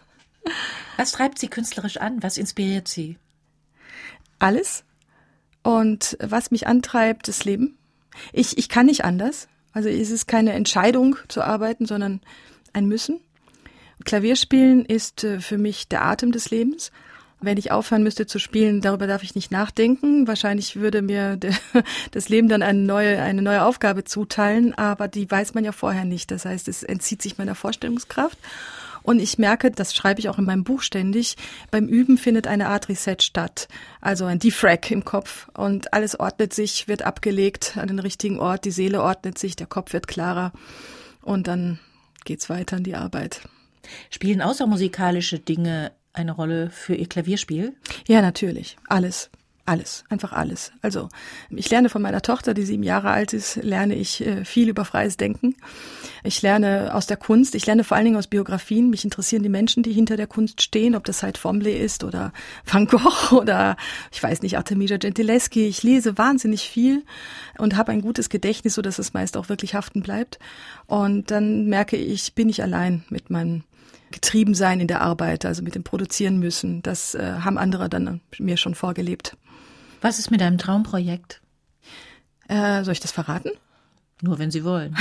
Was treibt Sie künstlerisch an? Was inspiriert Sie? Alles. Und was mich antreibt, das Leben. Ich kann nicht anders. Also es ist keine Entscheidung zu arbeiten, sondern ein Müssen. Klavierspielen ist für mich der Atem des Lebens. Wenn ich aufhören müsste zu spielen, darüber darf ich nicht nachdenken. Wahrscheinlich würde mir das Leben dann eine neue Aufgabe zuteilen, aber die weiß man ja vorher nicht. Das heißt, es entzieht sich meiner Vorstellungskraft. Und ich merke, das schreibe ich auch in meinem Buch ständig, beim Üben findet eine Art Reset statt. Also ein Defrag im Kopf und alles ordnet sich, wird abgelegt an den richtigen Ort, die Seele ordnet sich, der Kopf wird klarer und dann geht's weiter in die Arbeit. Spielen außermusikalische Dinge eine Rolle für Ihr Klavierspiel? Ja, natürlich. Alles. Einfach alles. Also ich lerne von meiner Tochter, die 7 Jahre alt ist, lerne ich viel über freies Denken. Ich lerne aus der Kunst, ich lerne vor allen Dingen aus Biografien. Mich interessieren die Menschen, die hinter der Kunst stehen, ob das Cy Twombly ist oder Van Gogh oder, ich weiß nicht, Artemisia Gentileschi. Ich lese wahnsinnig viel und habe ein gutes Gedächtnis, sodass es meist auch wirklich haften bleibt. Und dann merke ich, bin ich allein mit meinem Getriebensein in der Arbeit, also mit dem Produzieren müssen. Das haben andere dann mir schon vorgelebt. Was ist mit einem Traumprojekt? Soll ich das verraten? Nur wenn Sie wollen.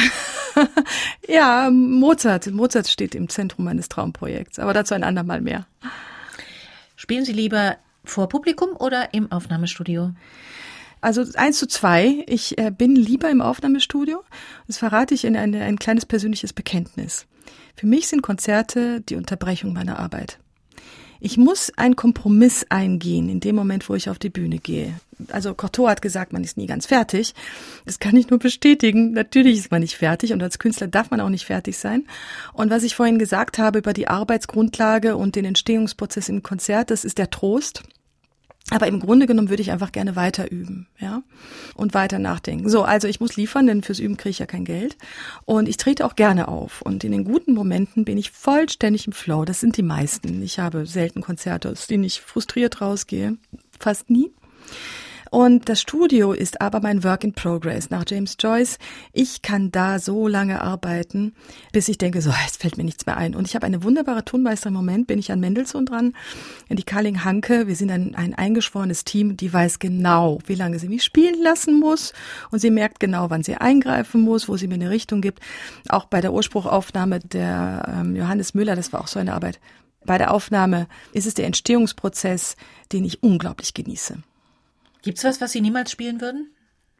Ja, Mozart. Mozart steht im Zentrum meines Traumprojekts, aber dazu ein andermal mehr. Spielen Sie lieber vor Publikum oder im Aufnahmestudio? Also 1:2. Ich bin lieber im Aufnahmestudio. Das verrate ich in ein kleines persönliches Bekenntnis. Für mich sind Konzerte die Unterbrechung meiner Arbeit. Ich muss einen Kompromiss eingehen in dem Moment, wo ich auf die Bühne gehe. Also Cortot hat gesagt, man ist nie ganz fertig. Das kann ich nur bestätigen. Natürlich ist man nicht fertig und als Künstler darf man auch nicht fertig sein. Und was ich vorhin gesagt habe über die Arbeitsgrundlage und den Entstehungsprozess im Konzert, das ist der Trost. Aber im Grunde genommen würde ich einfach gerne weiter üben, ja, und weiter nachdenken. So, also ich muss liefern, denn fürs Üben kriege ich ja kein Geld. Und ich trete auch gerne auf. Und in den guten Momenten bin ich vollständig im Flow. Das sind die meisten. Ich habe selten Konzerte, aus denen ich frustriert rausgehe. Fast nie. Und das Studio ist aber mein Work in Progress nach James Joyce. Ich kann da so lange arbeiten, bis ich denke, so, jetzt fällt mir nichts mehr ein. Und ich habe eine wunderbare Tonmeisterin im Moment, bin ich an Mendelssohn dran, die Karin Hanke. Wir sind ein eingeschworenes Team, die weiß genau, wie lange sie mich spielen lassen muss. Und sie merkt genau, wann sie eingreifen muss, wo sie mir eine Richtung gibt. Auch bei der Urspruchaufnahme der Johannes Müller, das war auch so eine Arbeit. Bei der Aufnahme ist es der Entstehungsprozess, den ich unglaublich genieße. Gibt's was Sie niemals spielen würden?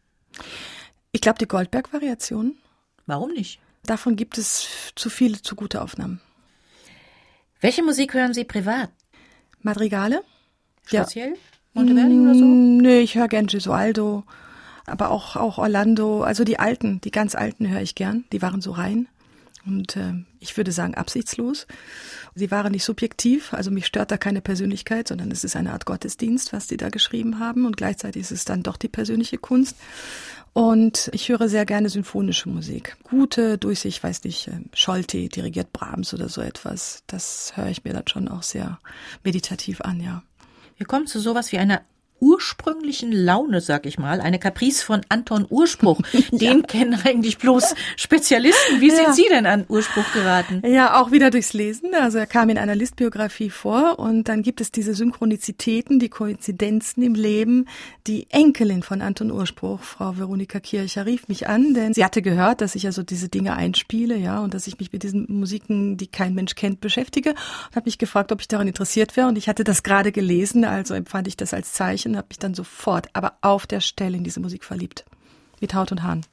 Ich glaube, die Goldberg-Variationen. Warum nicht? Davon gibt es zu viele, zu gute Aufnahmen. Welche Musik hören Sie privat? Madrigale. Speziell? Ja. Monteverdi oder so? Nö, ich höre gern Gesualdo, aber auch Orlando. Also die ganz alten höre ich gern. Die waren so rein. Und ich würde sagen absichtslos. Sie waren nicht subjektiv, also mich stört da keine Persönlichkeit, sondern es ist eine Art Gottesdienst, was die da geschrieben haben. Und gleichzeitig ist es dann doch die persönliche Kunst. Und ich höre sehr gerne symphonische Musik. Gute, ich weiß nicht, Scholti dirigiert Brahms oder so etwas. Das höre ich mir dann schon auch sehr meditativ an, ja. Wir kommen zu sowas wie einer ursprünglichen Laune, sag ich mal, eine Caprice von Anton Urspruch. Den kennen eigentlich bloß Spezialisten. Wie sind Sie denn an Urspruch geraten? Ja, auch wieder durchs Lesen. Also er kam in einer List-Biografie vor und dann gibt es diese Synchronizitäten, die Koinzidenzen im Leben. Die Enkelin von Anton Urspruch, Frau Veronika Kircher, rief mich an, denn sie hatte gehört, dass ich also diese Dinge einspiele, ja, und dass ich mich mit diesen Musiken, die kein Mensch kennt, beschäftige und hat mich gefragt, ob ich daran interessiert wäre und ich hatte das gerade gelesen, also empfand ich das als Zeichen. Habe mich dann sofort, aber auf der Stelle in diese Musik verliebt. Mit Haut und Haaren.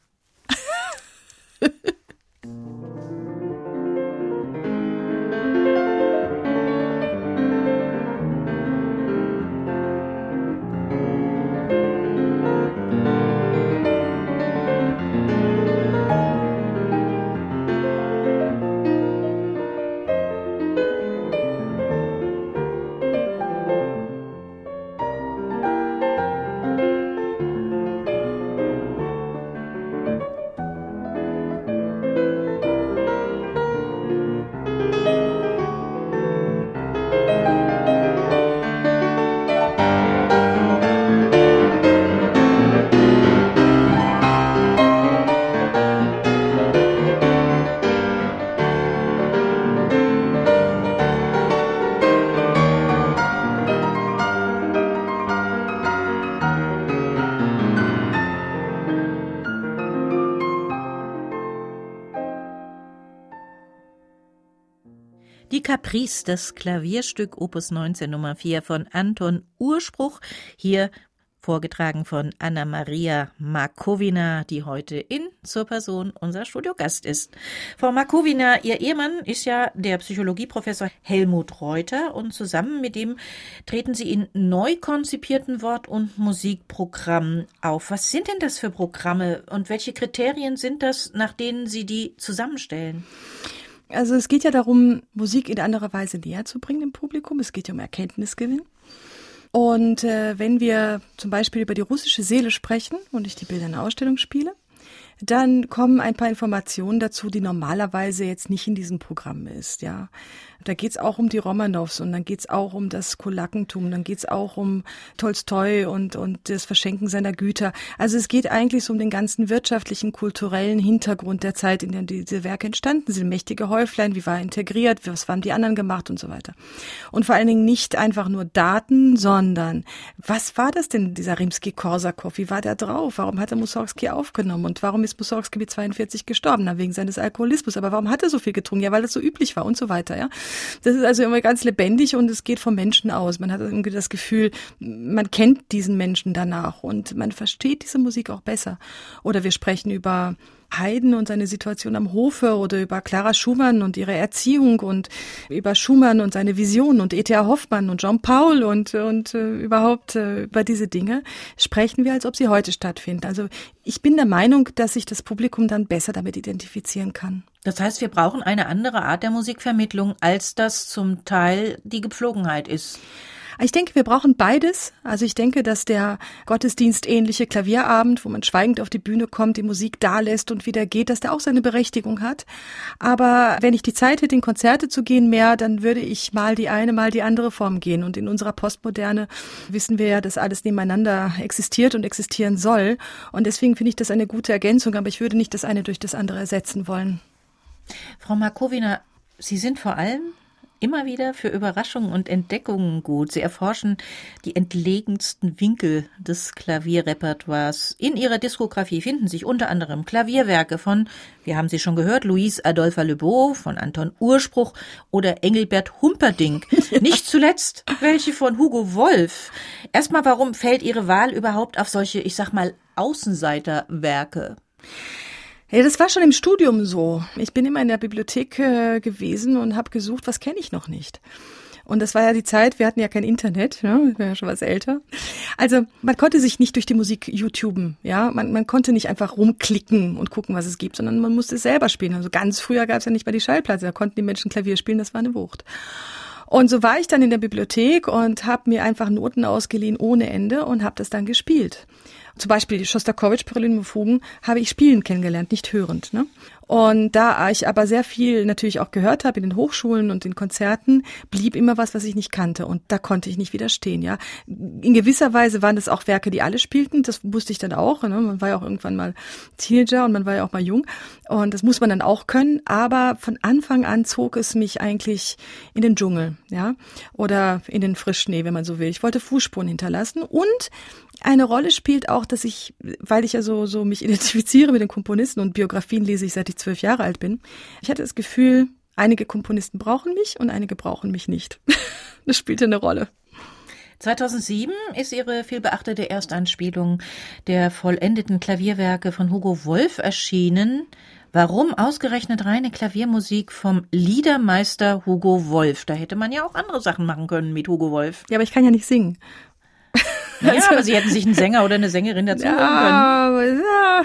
Die Caprice, das Klavierstück Opus 19 Nummer 4 von Anton Urspruch, hier vorgetragen von Anna-Maria Markowina, die heute in Zur Person unser Studiogast ist. Frau Markowina, Ihr Ehemann ist ja der Psychologieprofessor Helmut Reuter und zusammen mit ihm treten Sie in neu konzipierten Wort- und Musikprogrammen auf. Was sind denn das für Programme und welche Kriterien sind das, nach denen Sie die zusammenstellen? Also es geht ja darum, Musik in anderer Weise näher zu bringen dem Publikum. Es geht ja um Erkenntnisgewinn. Und wenn wir zum Beispiel über die russische Seele sprechen und ich die Bilder in der Ausstellung spiele, dann kommen ein paar Informationen dazu, die normalerweise jetzt nicht in diesem Programm ist, ja. Da geht's auch um die Romanows und dann geht's auch um das Kulakentum, dann geht's auch um Tolstoi und das Verschenken seiner Güter. Also es geht eigentlich so um den ganzen wirtschaftlichen, kulturellen Hintergrund der Zeit, in der diese Werke entstanden sind. Mächtige Häuflein, wie war integriert, was haben die anderen gemacht und so weiter. Und vor allen Dingen nicht einfach nur Daten, sondern was war das denn, dieser Rimski-Korsakow? Wie war der drauf? Warum hat er Mussorgsky aufgenommen? Und warum ist Mussorgsky mit 42 gestorben? Na, wegen seines Alkoholismus. Aber warum hat er so viel getrunken? Ja, weil das so üblich war und so weiter, ja. Das ist also immer ganz lebendig und es geht vom Menschen aus. Man hat irgendwie das Gefühl, man kennt diesen Menschen danach und man versteht diese Musik auch besser. Oder wir sprechen über Haydn und seine Situation am Hofe oder über Clara Schumann und ihre Erziehung und über Schumann und seine Vision und E.T.A. Hoffmann und Jean-Paul und überhaupt über diese Dinge sprechen wir, als ob sie heute stattfinden. Also ich bin der Meinung, dass sich das Publikum dann besser damit identifizieren kann. Das heißt, wir brauchen eine andere Art der Musikvermittlung, als das zum Teil die Gepflogenheit ist. Ich denke, wir brauchen beides. Also ich denke, dass der gottesdienstähnliche Klavierabend, wo man schweigend auf die Bühne kommt, die Musik da lässt und wieder geht, dass der auch seine Berechtigung hat. Aber wenn ich die Zeit hätte, in Konzerte zu gehen mehr, dann würde ich mal die eine, mal die andere Form gehen. Und in unserer Postmoderne wissen wir ja, dass alles nebeneinander existiert und existieren soll. Und deswegen finde ich das eine gute Ergänzung, aber ich würde nicht das eine durch das andere ersetzen wollen. Frau Markowina, Sie sind vor allem immer wieder für Überraschungen und Entdeckungen gut. Sie erforschen die entlegensten Winkel des Klavierrepertoires. In Ihrer Diskografie finden sich unter anderem Klavierwerke von, wir haben sie schon gehört, Louise Adolphe Lebeau, von Anton Urspruch oder Engelbert Humperdinck. Ja. Nicht zuletzt welche von Hugo Wolf. Erstmal, warum fällt Ihre Wahl überhaupt auf solche, ich sag mal, Außenseiterwerke? Ja, das war schon im Studium so. Ich bin immer in der Bibliothek gewesen und habe gesucht, was kenne ich noch nicht. Und das war ja die Zeit, wir hatten ja kein Internet, ne? Ich war ja schon was älter. Also man konnte sich nicht durch die Musik YouTuben, ja. Man konnte nicht einfach rumklicken und gucken, was es gibt, sondern man musste es selber spielen. Also ganz früher gab es ja nicht mal die Schallplatte, da konnten die Menschen Klavier spielen, das war eine Wucht. Und so war ich dann in der Bibliothek und habe mir einfach Noten ausgeliehen ohne Ende und habe das dann gespielt. Zum Beispiel die Schostakowitsch-Präludien und Fugen habe ich spielen kennengelernt, nicht hörend, ne? Und da ich aber sehr viel natürlich auch gehört habe in den Hochschulen und in Konzerten, blieb immer was ich nicht kannte. Und da konnte ich nicht widerstehen, ja. In gewisser Weise waren das auch Werke, die alle spielten. Das wusste ich dann auch, ne? Man war ja auch irgendwann mal Teenager und man war ja auch mal jung. Und das muss man dann auch können. Aber von Anfang an zog es mich eigentlich in den Dschungel, ja. Oder in den Frischschnee, wenn man so will. Ich wollte Fußspuren hinterlassen. Und eine Rolle spielt auch, dass ich, weil ich ja so mich identifiziere mit den Komponisten und Biografien lese ich, seit ich 12 Jahre alt bin. Ich hatte das Gefühl, einige Komponisten brauchen mich und einige brauchen mich nicht. Das spielte eine Rolle. 2007 ist ihre vielbeachtete Erstanspielung der vollendeten Klavierwerke von Hugo Wolf erschienen. Warum ausgerechnet reine Klaviermusik vom Liedermeister Hugo Wolf? Da hätte man ja auch andere Sachen machen können mit Hugo Wolf. Ja, aber ich kann ja nicht singen. Ja, aber Sie hätten sich einen Sänger oder eine Sängerin dazu holen können.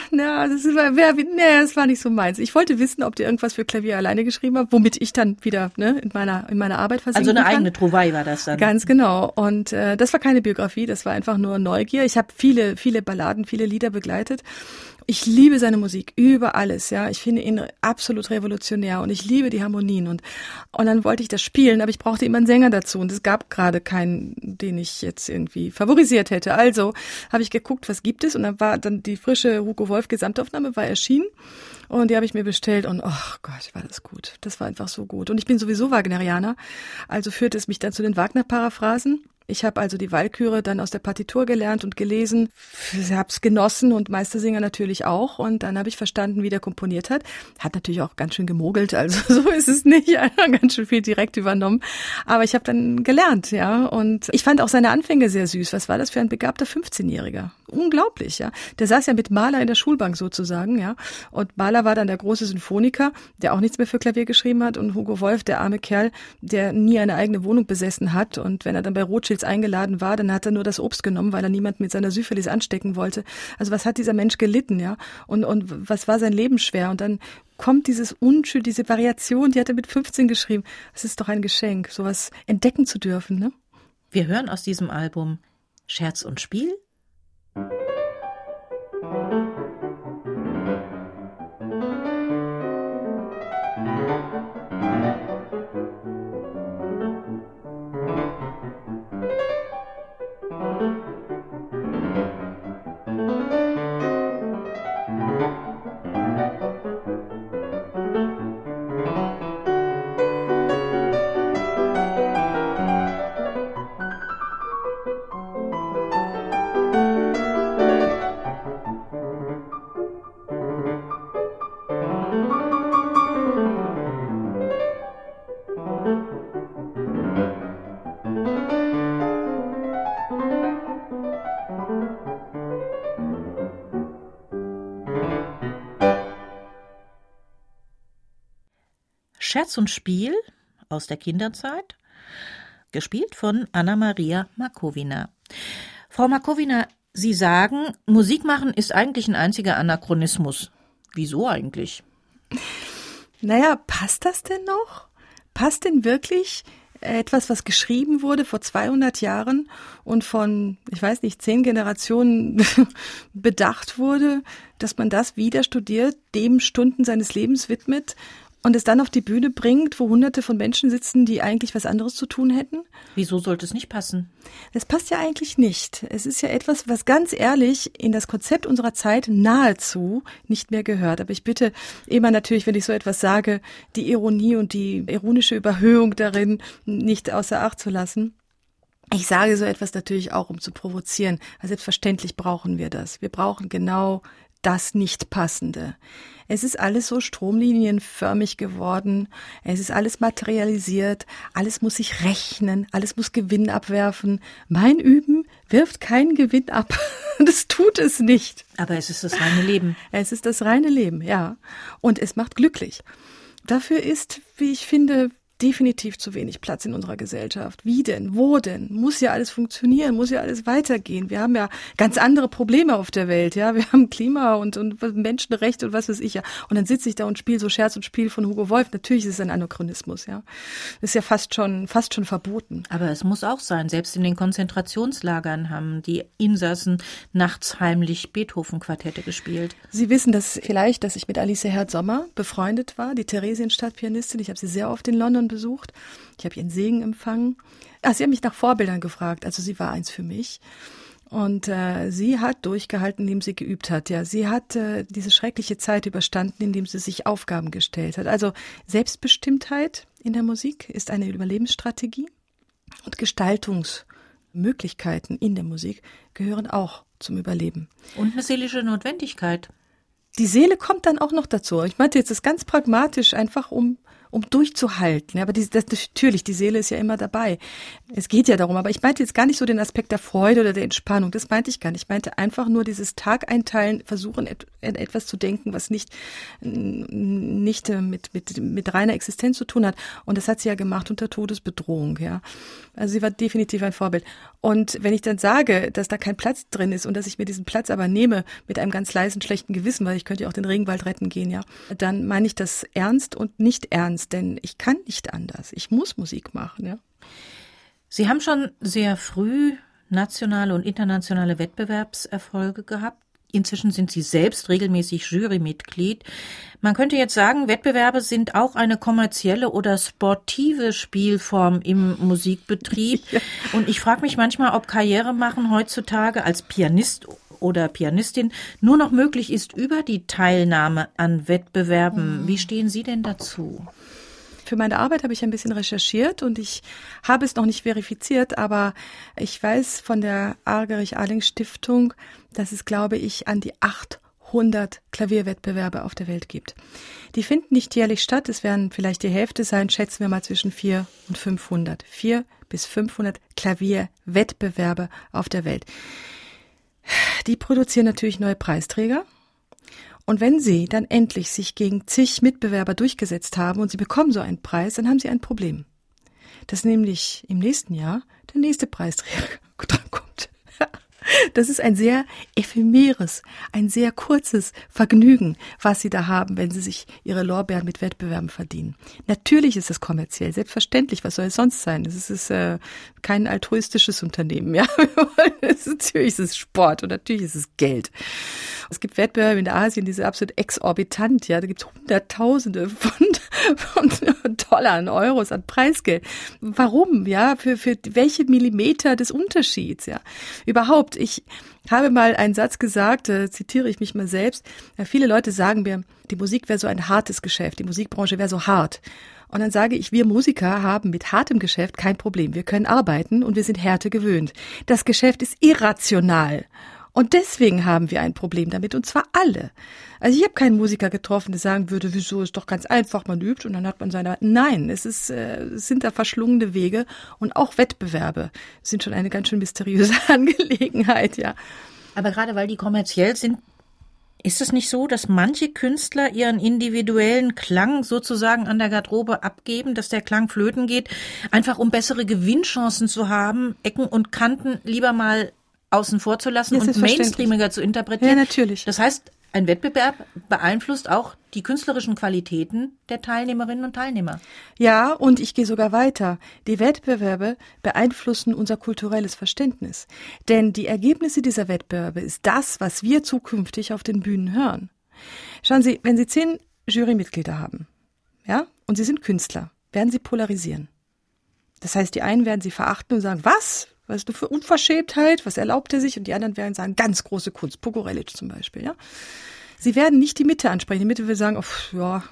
Das war nicht so meins. Ich wollte wissen, ob der irgendwas für Klavier alleine geschrieben hat, womit ich dann wieder in meiner Arbeit versinken Also eine kann. eigene Trouvaille war das dann. Ganz genau. Und das war keine Biografie, das war einfach nur Neugier. Ich habe viele Balladen, viele Lieder begleitet. Ich liebe seine Musik über alles, ja. Ich finde ihn absolut revolutionär und ich liebe die Harmonien und dann wollte ich das spielen, aber ich brauchte immer einen Sänger dazu und es gab gerade keinen, den ich jetzt irgendwie favorisiert hätte. Also habe ich geguckt, was gibt es und dann war dann die frische Hugo Wolf Gesamtaufnahme war erschienen und die habe ich mir bestellt und oh Gott, war das gut. Das war einfach so gut und ich bin sowieso Wagnerianer, also führte es mich dann zu den Wagner-Paraphrasen. Ich habe also die Walküre dann aus der Partitur gelernt und gelesen, habe es genossen und Meistersinger natürlich auch und dann habe ich verstanden, wie der komponiert hat. Hat natürlich auch ganz schön gemogelt, also so ist es nicht, ganz schön viel direkt übernommen, aber ich habe dann gelernt, ja, und ich fand auch seine Anfänge sehr süß. Was war das für ein begabter 15-Jähriger? Unglaublich, ja. Der saß ja mit Mahler in der Schulbank sozusagen, ja, und Mahler war dann der große Symphoniker, der auch nichts mehr für Klavier geschrieben hat und Hugo Wolf, der arme Kerl, der nie eine eigene Wohnung besessen hat und wenn er dann bei Rothschild eingeladen war, dann hat er nur das Obst genommen, weil er niemanden mit seiner Syphilis anstecken wollte. Also was hat dieser Mensch gelitten, ja? Und was war sein Leben schwer? Und dann kommt diese Variation, die hat er mit 15 geschrieben. Das ist doch ein Geschenk, sowas entdecken zu dürfen, ne? Wir hören aus diesem Album Scherz und Spiel. Scherz und Spiel aus der Kinderzeit, gespielt von Anna-Maria Markowina. Frau Markowina, Sie sagen, Musik machen ist eigentlich ein einziger Anachronismus. Wieso eigentlich? Naja, passt das denn noch? Passt denn wirklich etwas, was geschrieben wurde vor 200 Jahren und von, 10 Generationen bedacht wurde, dass man das wieder studiert, dem Stunden seines Lebens widmet und es dann auf die Bühne bringt, wo Hunderte von Menschen sitzen, die eigentlich was anderes zu tun hätten? Wieso sollte es nicht passen? Das passt ja eigentlich nicht. Es ist ja etwas, was ganz ehrlich in das Konzept unserer Zeit nahezu nicht mehr gehört. Aber ich bitte immer natürlich, wenn ich so etwas sage, die Ironie und die ironische Überhöhung darin nicht außer Acht zu lassen. Ich sage so etwas natürlich auch, um zu provozieren. Also selbstverständlich brauchen wir das. Wir brauchen genau das Nicht-Passende. Es ist alles so stromlinienförmig geworden, es ist alles materialisiert, alles muss sich rechnen, alles muss Gewinn abwerfen. Mein Üben wirft keinen Gewinn ab, das tut es nicht. Aber es ist das reine Leben. Es ist das reine Leben, ja. Und es macht glücklich. Dafür ist, wie ich finde, definitiv zu wenig Platz in unserer Gesellschaft. Wie denn? Wo denn? Muss ja alles funktionieren, muss ja alles weitergehen. Wir haben ja ganz andere Probleme auf der Welt, ja. Wir haben Klima und Menschenrechte und was weiß ich ja. Und dann sitze ich da und spiele so Scherz und Spiel von Hugo Wolf. Natürlich ist es ein Anachronismus, ja. Das ist ja fast schon verboten. Aber es muss auch sein. Selbst in den Konzentrationslagern haben die Insassen nachts heimlich Beethoven-Quartette gespielt. Sie wissen dass ich mit Alice Herz-Sommer befreundet war, die Theresienstadt-Pianistin. Ich habe sie sehr oft in London besucht. Ich habe ihren Segen empfangen. Sie haben mich nach Vorbildern gefragt. Also sie war eins für mich. Und sie hat durchgehalten, indem sie geübt hat. Ja, sie hat diese schreckliche Zeit überstanden, indem sie sich Aufgaben gestellt hat. Also Selbstbestimmtheit in der Musik ist eine Überlebensstrategie. Und Gestaltungsmöglichkeiten in der Musik gehören auch zum Überleben. Und eine seelische Notwendigkeit. Die Seele kommt dann auch noch dazu. Ich meinte jetzt das ganz pragmatisch, einfach um durchzuhalten. Ja, aber natürlich, die Seele ist ja immer dabei. Es geht ja darum, aber ich meinte jetzt gar nicht so den Aspekt der Freude oder der Entspannung. Das meinte ich gar nicht. Ich meinte einfach nur dieses Tageinteilen, versuchen etwas zu denken, was nicht mit reiner Existenz zu tun hat. Und das hat sie ja gemacht unter Todesbedrohung. Ja, also sie war definitiv ein Vorbild. Und wenn ich dann sage, dass da kein Platz drin ist und dass ich mir diesen Platz aber nehme mit einem ganz leisen, schlechten Gewissen, weil ich könnte ja auch den Regenwald retten gehen, ja, dann meine ich das ernst und nicht ernst. Denn ich kann nicht anders. Ich muss Musik machen, ja. Sie haben schon sehr früh nationale und internationale Wettbewerbserfolge gehabt. Inzwischen sind Sie selbst regelmäßig Jurymitglied. Man könnte jetzt sagen, Wettbewerbe sind auch eine kommerzielle oder sportive Spielform im Musikbetrieb. Ja. Und ich frage mich manchmal, ob Karriere machen heutzutage als Pianist oder Pianistin nur noch möglich ist über die Teilnahme an Wettbewerben. Wie stehen Sie denn dazu? Für meine Arbeit habe ich ein bisschen recherchiert und ich habe es noch nicht verifiziert, aber ich weiß von der Argerich-Arling-Stiftung, dass es, glaube ich, an die 800 Klavierwettbewerbe auf der Welt gibt. Die finden nicht jährlich statt, es werden vielleicht die Hälfte sein, schätzen wir mal zwischen 400 und 500. 400 bis 500 Klavierwettbewerbe auf der Welt. Die produzieren natürlich neue Preisträger. Und wenn sie dann endlich sich gegen zig Mitbewerber durchgesetzt haben und sie bekommen so einen Preis, dann haben sie ein Problem. Dass nämlich im nächsten Jahr der nächste Preisträger drankommt. Das ist ein sehr ephemeres, ein sehr kurzes Vergnügen, was sie da haben, wenn sie sich ihre Lorbeeren mit Wettbewerben verdienen. Natürlich ist es kommerziell, selbstverständlich, was soll es sonst sein? Es ist kein altruistisches Unternehmen, ja. Natürlich ist es Sport und natürlich ist es Geld. Es gibt Wettbewerbe in Asien, die sind absolut exorbitant, ja. Da gibt es Hunderttausende von Dollar, Euros an Preisgeld. Warum, ja? Für welche Millimeter des Unterschieds, ja? Überhaupt, ich habe mal einen Satz gesagt, zitiere ich mich mal selbst. Ja, viele Leute sagen mir, die Musik wäre so ein hartes Geschäft, die Musikbranche wäre so hart. Und dann sage ich, wir Musiker haben mit hartem Geschäft kein Problem. Wir können arbeiten und wir sind Härte gewöhnt. Das Geschäft ist irrational. Und deswegen haben wir ein Problem damit, und zwar alle. Also ich habe keinen Musiker getroffen, der sagen würde, wieso, ist doch ganz einfach, man übt und dann hat man seine... Nein, es sind da verschlungene Wege und auch Wettbewerbe sind schon eine ganz schön mysteriöse Angelegenheit, ja. Aber gerade weil die kommerziell sind, ist es nicht so, dass manche Künstler ihren individuellen Klang sozusagen an der Garderobe abgeben, dass der Klang flöten geht, einfach um bessere Gewinnchancen zu haben, Ecken und Kanten lieber mal außen vor zu lassen und mainstreamiger zu interpretieren? Ja, natürlich. Das heißt, ein Wettbewerb beeinflusst auch die künstlerischen Qualitäten der Teilnehmerinnen und Teilnehmer. Ja, und ich gehe sogar weiter. Die Wettbewerbe beeinflussen unser kulturelles Verständnis. Denn die Ergebnisse dieser Wettbewerbe ist das, was wir zukünftig auf den Bühnen hören. Schauen Sie, wenn Sie 10 Jurymitglieder haben, ja, und Sie sind Künstler, werden Sie polarisieren. Das heißt, die einen werden Sie verachten und sagen, was ist du für Unverschämtheit, was erlaubt er sich? Und die anderen werden sagen, ganz große Kunst, Pogorelic zum Beispiel, ja. Sie werden nicht die Mitte ansprechen. Die Mitte will sagen, ja.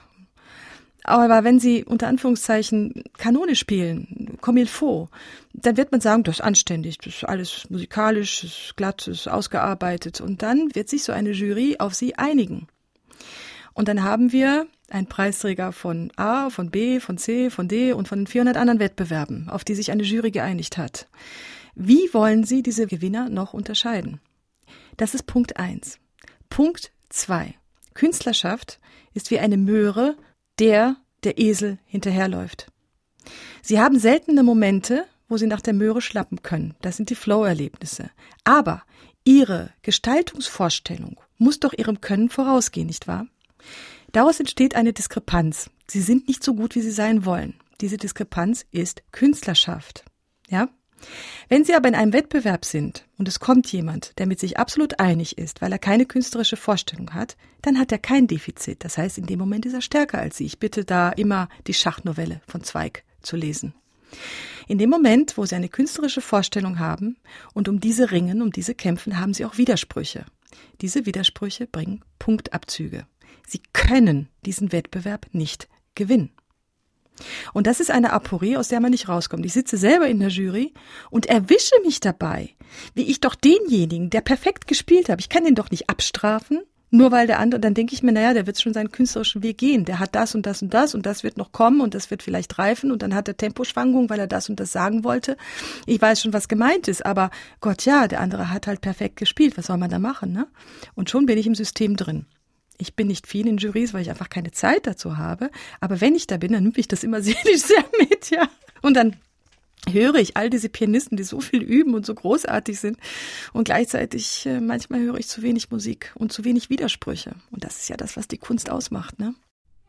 Aber wenn Sie unter Anführungszeichen Kanone spielen, comme il faut, dann wird man sagen, das ist anständig, das ist alles musikalisch, das ist glatt, das ist ausgearbeitet. Und dann wird sich so eine Jury auf Sie einigen. Und dann haben wir einen Preisträger von A, von B, von C, von D und von 400 anderen Wettbewerben, auf die sich eine Jury geeinigt hat. Wie wollen Sie diese Gewinner noch unterscheiden? Das ist Punkt 1. Punkt 2. Künstlerschaft ist wie eine Möhre, der Esel hinterherläuft. Sie haben seltene Momente, wo Sie nach der Möhre schlappen können. Das sind die Flow-Erlebnisse. Aber Ihre Gestaltungsvorstellung muss doch Ihrem Können vorausgehen, nicht wahr? Daraus entsteht eine Diskrepanz. Sie sind nicht so gut, wie Sie sein wollen. Diese Diskrepanz ist Künstlerschaft. Ja? Wenn Sie aber in einem Wettbewerb sind und es kommt jemand, der mit sich absolut einig ist, weil er keine künstlerische Vorstellung hat, dann hat er kein Defizit. Das heißt, in dem Moment ist er stärker als Sie. Ich bitte da immer die Schachnovelle von Zweig zu lesen. In dem Moment, wo Sie eine künstlerische Vorstellung haben und um diese ringen, um diese kämpfen, haben Sie auch Widersprüche. Diese Widersprüche bringen Punktabzüge. Sie können diesen Wettbewerb nicht gewinnen. Und das ist eine Aporie, aus der man nicht rauskommt. Ich sitze selber in der Jury und erwische mich dabei, wie ich doch denjenigen, der perfekt gespielt hat, ich kann den doch nicht abstrafen, nur weil der andere, dann denke ich mir, naja, der wird schon seinen künstlerischen Weg gehen. Der hat das und das und das und das wird noch kommen und das wird vielleicht reifen und dann hat er Temposchwankungen, weil er das und das sagen wollte. Ich weiß schon, was gemeint ist, aber Gott, ja, der andere hat halt perfekt gespielt. Was soll man da machen, ne? Und schon bin ich im System drin. Ich bin nicht viel in Jurys, weil ich einfach keine Zeit dazu habe. Aber wenn ich da bin, dann nehme ich das immer seelisch sehr mit, ja. Und dann höre ich all diese Pianisten, die so viel üben und so großartig sind. Und gleichzeitig, manchmal höre ich zu wenig Musik und zu wenig Widersprüche. Und das ist ja das, was die Kunst ausmacht, ne?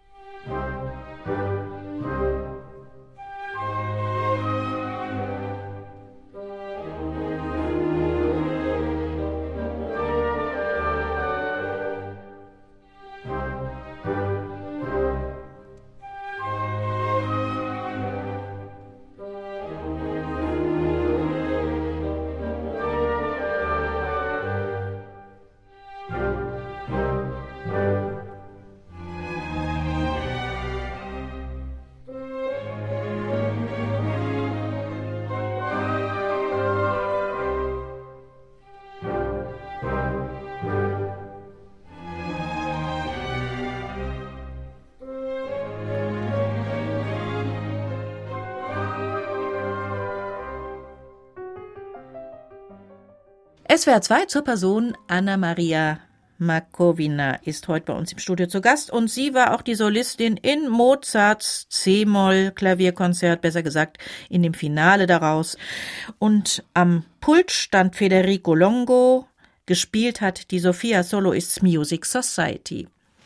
SWR 2 zur Person. Anna-Maria Markowina ist heute bei uns im Studio zu Gast und sie war auch die Solistin in Mozarts C-Moll-Klavierkonzert, besser gesagt in dem Finale daraus. Und am Pult stand Federico Longo, gespielt hat die Sophia Soloists Music Society.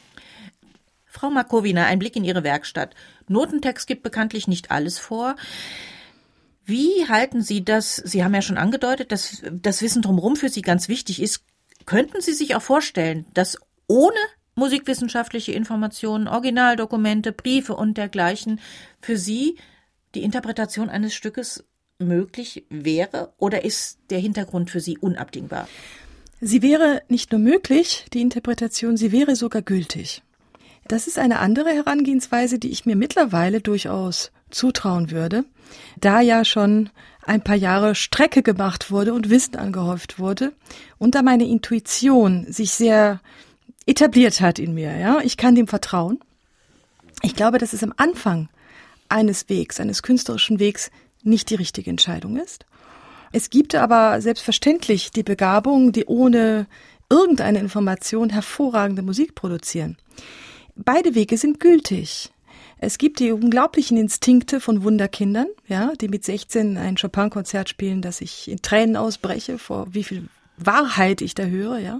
Frau Markowina, ein Blick in Ihre Werkstatt. Notentext gibt bekanntlich nicht alles vor. Wie halten Sie das? Sie haben ja schon angedeutet, dass das Wissen drumherum für Sie ganz wichtig ist. Könnten Sie sich auch vorstellen, dass ohne musikwissenschaftliche Informationen, Originaldokumente, Briefe und dergleichen für Sie die Interpretation eines Stückes möglich wäre? Oder ist der Hintergrund für Sie unabdingbar? Sie wäre nicht nur möglich, die Interpretation, sie wäre sogar gültig. Das ist eine andere Herangehensweise, die ich mir mittlerweile durchaus zutrauen würde, da ja schon ein paar Jahre Strecke gemacht wurde und Wissen angehäuft wurde und da meine Intuition sich sehr etabliert hat in mir. Ja, ich kann dem vertrauen. Ich glaube, dass es am Anfang eines Wegs, eines künstlerischen Wegs, nicht die richtige Entscheidung ist. Es gibt aber selbstverständlich die Begabung, die ohne irgendeine Information hervorragende Musik produzieren. Beide Wege sind gültig. Es gibt die unglaublichen Instinkte von Wunderkindern, ja, die mit 16 ein Chopin-Konzert spielen, dass ich in Tränen ausbreche, vor wie viel Wahrheit ich da höre, ja.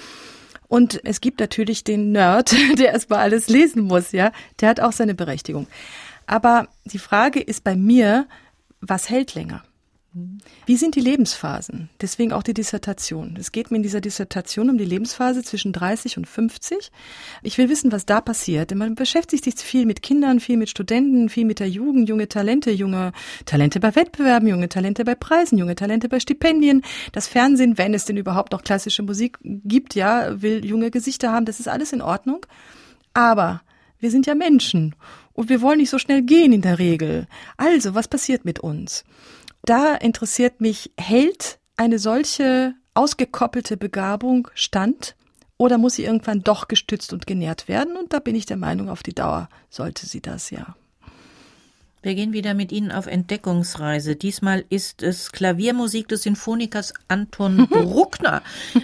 Und es gibt natürlich den Nerd, der erstmal alles lesen muss, ja. Der hat auch seine Berechtigung. Aber die Frage ist bei mir, was hält länger? Wie sind die Lebensphasen? Deswegen auch die Dissertation. Es geht mir in dieser Dissertation um die Lebensphase zwischen 30 und 50. Ich will wissen, was da passiert. Man beschäftigt sich viel mit Kindern, viel mit Studenten, viel mit der Jugend, junge Talente bei Wettbewerben, junge Talente bei Preisen, junge Talente bei Stipendien. Das Fernsehen, wenn es denn überhaupt noch klassische Musik gibt, ja, will junge Gesichter haben. Das ist alles in Ordnung. Aber wir sind ja Menschen und wir wollen nicht so schnell gehen in der Regel. Also, was passiert mit uns? Da interessiert mich, hält eine solche ausgekoppelte Begabung stand oder muss sie irgendwann doch gestützt und genährt werden? Und da bin ich der Meinung, auf die Dauer sollte sie das, ja. Wir gehen wieder mit Ihnen auf Entdeckungsreise. Diesmal ist es Klaviermusik des Sinfonikers Anton Bruckner.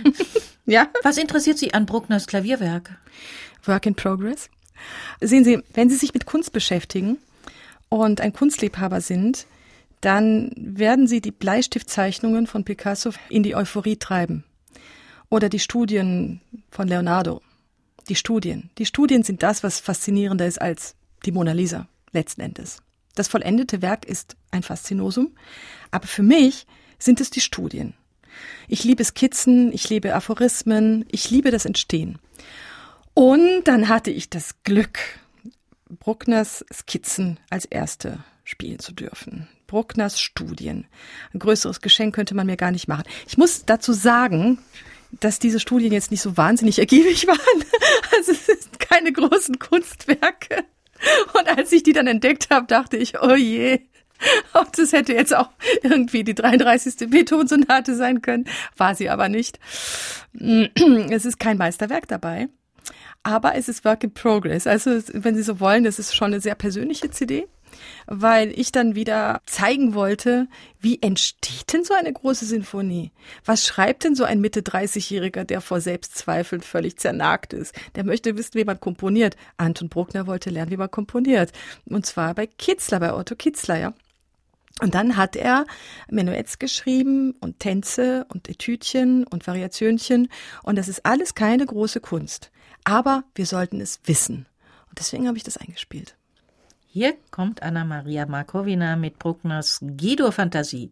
Ja. Was interessiert Sie an Bruckners Klavierwerk? Work in progress. Sehen Sie, wenn Sie sich mit Kunst beschäftigen und ein Kunstliebhaber sind, dann werden sie die Bleistiftzeichnungen von Picasso in die Euphorie treiben. Oder die Studien von Leonardo. Die Studien sind das, was faszinierender ist als die Mona Lisa, letzten Endes. Das vollendete Werk ist ein Faszinosum, aber für mich sind es die Studien. Ich liebe Skizzen, ich liebe Aphorismen, ich liebe das Entstehen. Und dann hatte ich das Glück, Bruckners Skizzen als erste spielen zu dürfen. Bruckners Studien. Ein größeres Geschenk könnte man mir gar nicht machen. Ich muss dazu sagen, dass diese Studien jetzt nicht so wahnsinnig ergiebig waren. Also es sind keine großen Kunstwerke. Und als ich die dann entdeckt habe, dachte ich, oh je, das hätte jetzt auch irgendwie die 33. Beethoven-Sonate sein können. War sie aber nicht. Es ist kein Meisterwerk dabei. Aber es ist Work in Progress. Also wenn Sie so wollen, das ist schon eine sehr persönliche CD, weil ich dann wieder zeigen wollte, wie entsteht denn so eine große Sinfonie? Was schreibt denn so ein Mitte-30-Jähriger, der vor Selbstzweifeln völlig zernagt ist? Der möchte wissen, wie man komponiert. Anton Bruckner wollte lernen, wie man komponiert. Und zwar bei Kitzler, bei Otto Kitzler, ja. Und dann hat er Menuetts geschrieben und Tänze und Etüdchen und Variationchen. Und das ist alles keine große Kunst. Aber wir sollten es wissen. Und deswegen habe ich das eingespielt. Hier kommt Anna-Maria Markowina mit Bruckners G-Dur-Fantasie.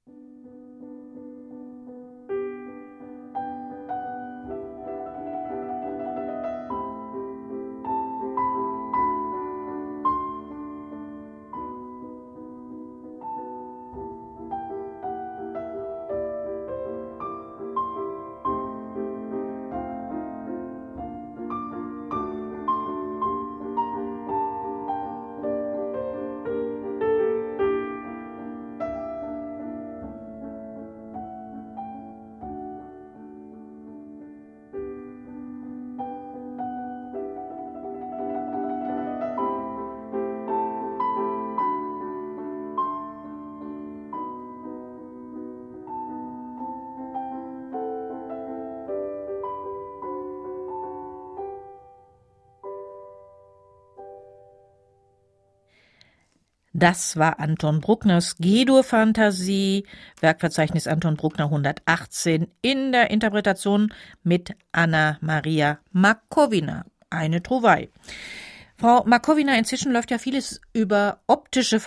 Das war Anton Bruckners G-Dur-Fantasie, Werkverzeichnis Anton Bruckner 118, in der Interpretation mit Anna-Maria Markowina, eine Trouvaille. Frau Markowina, inzwischen läuft ja vieles über optische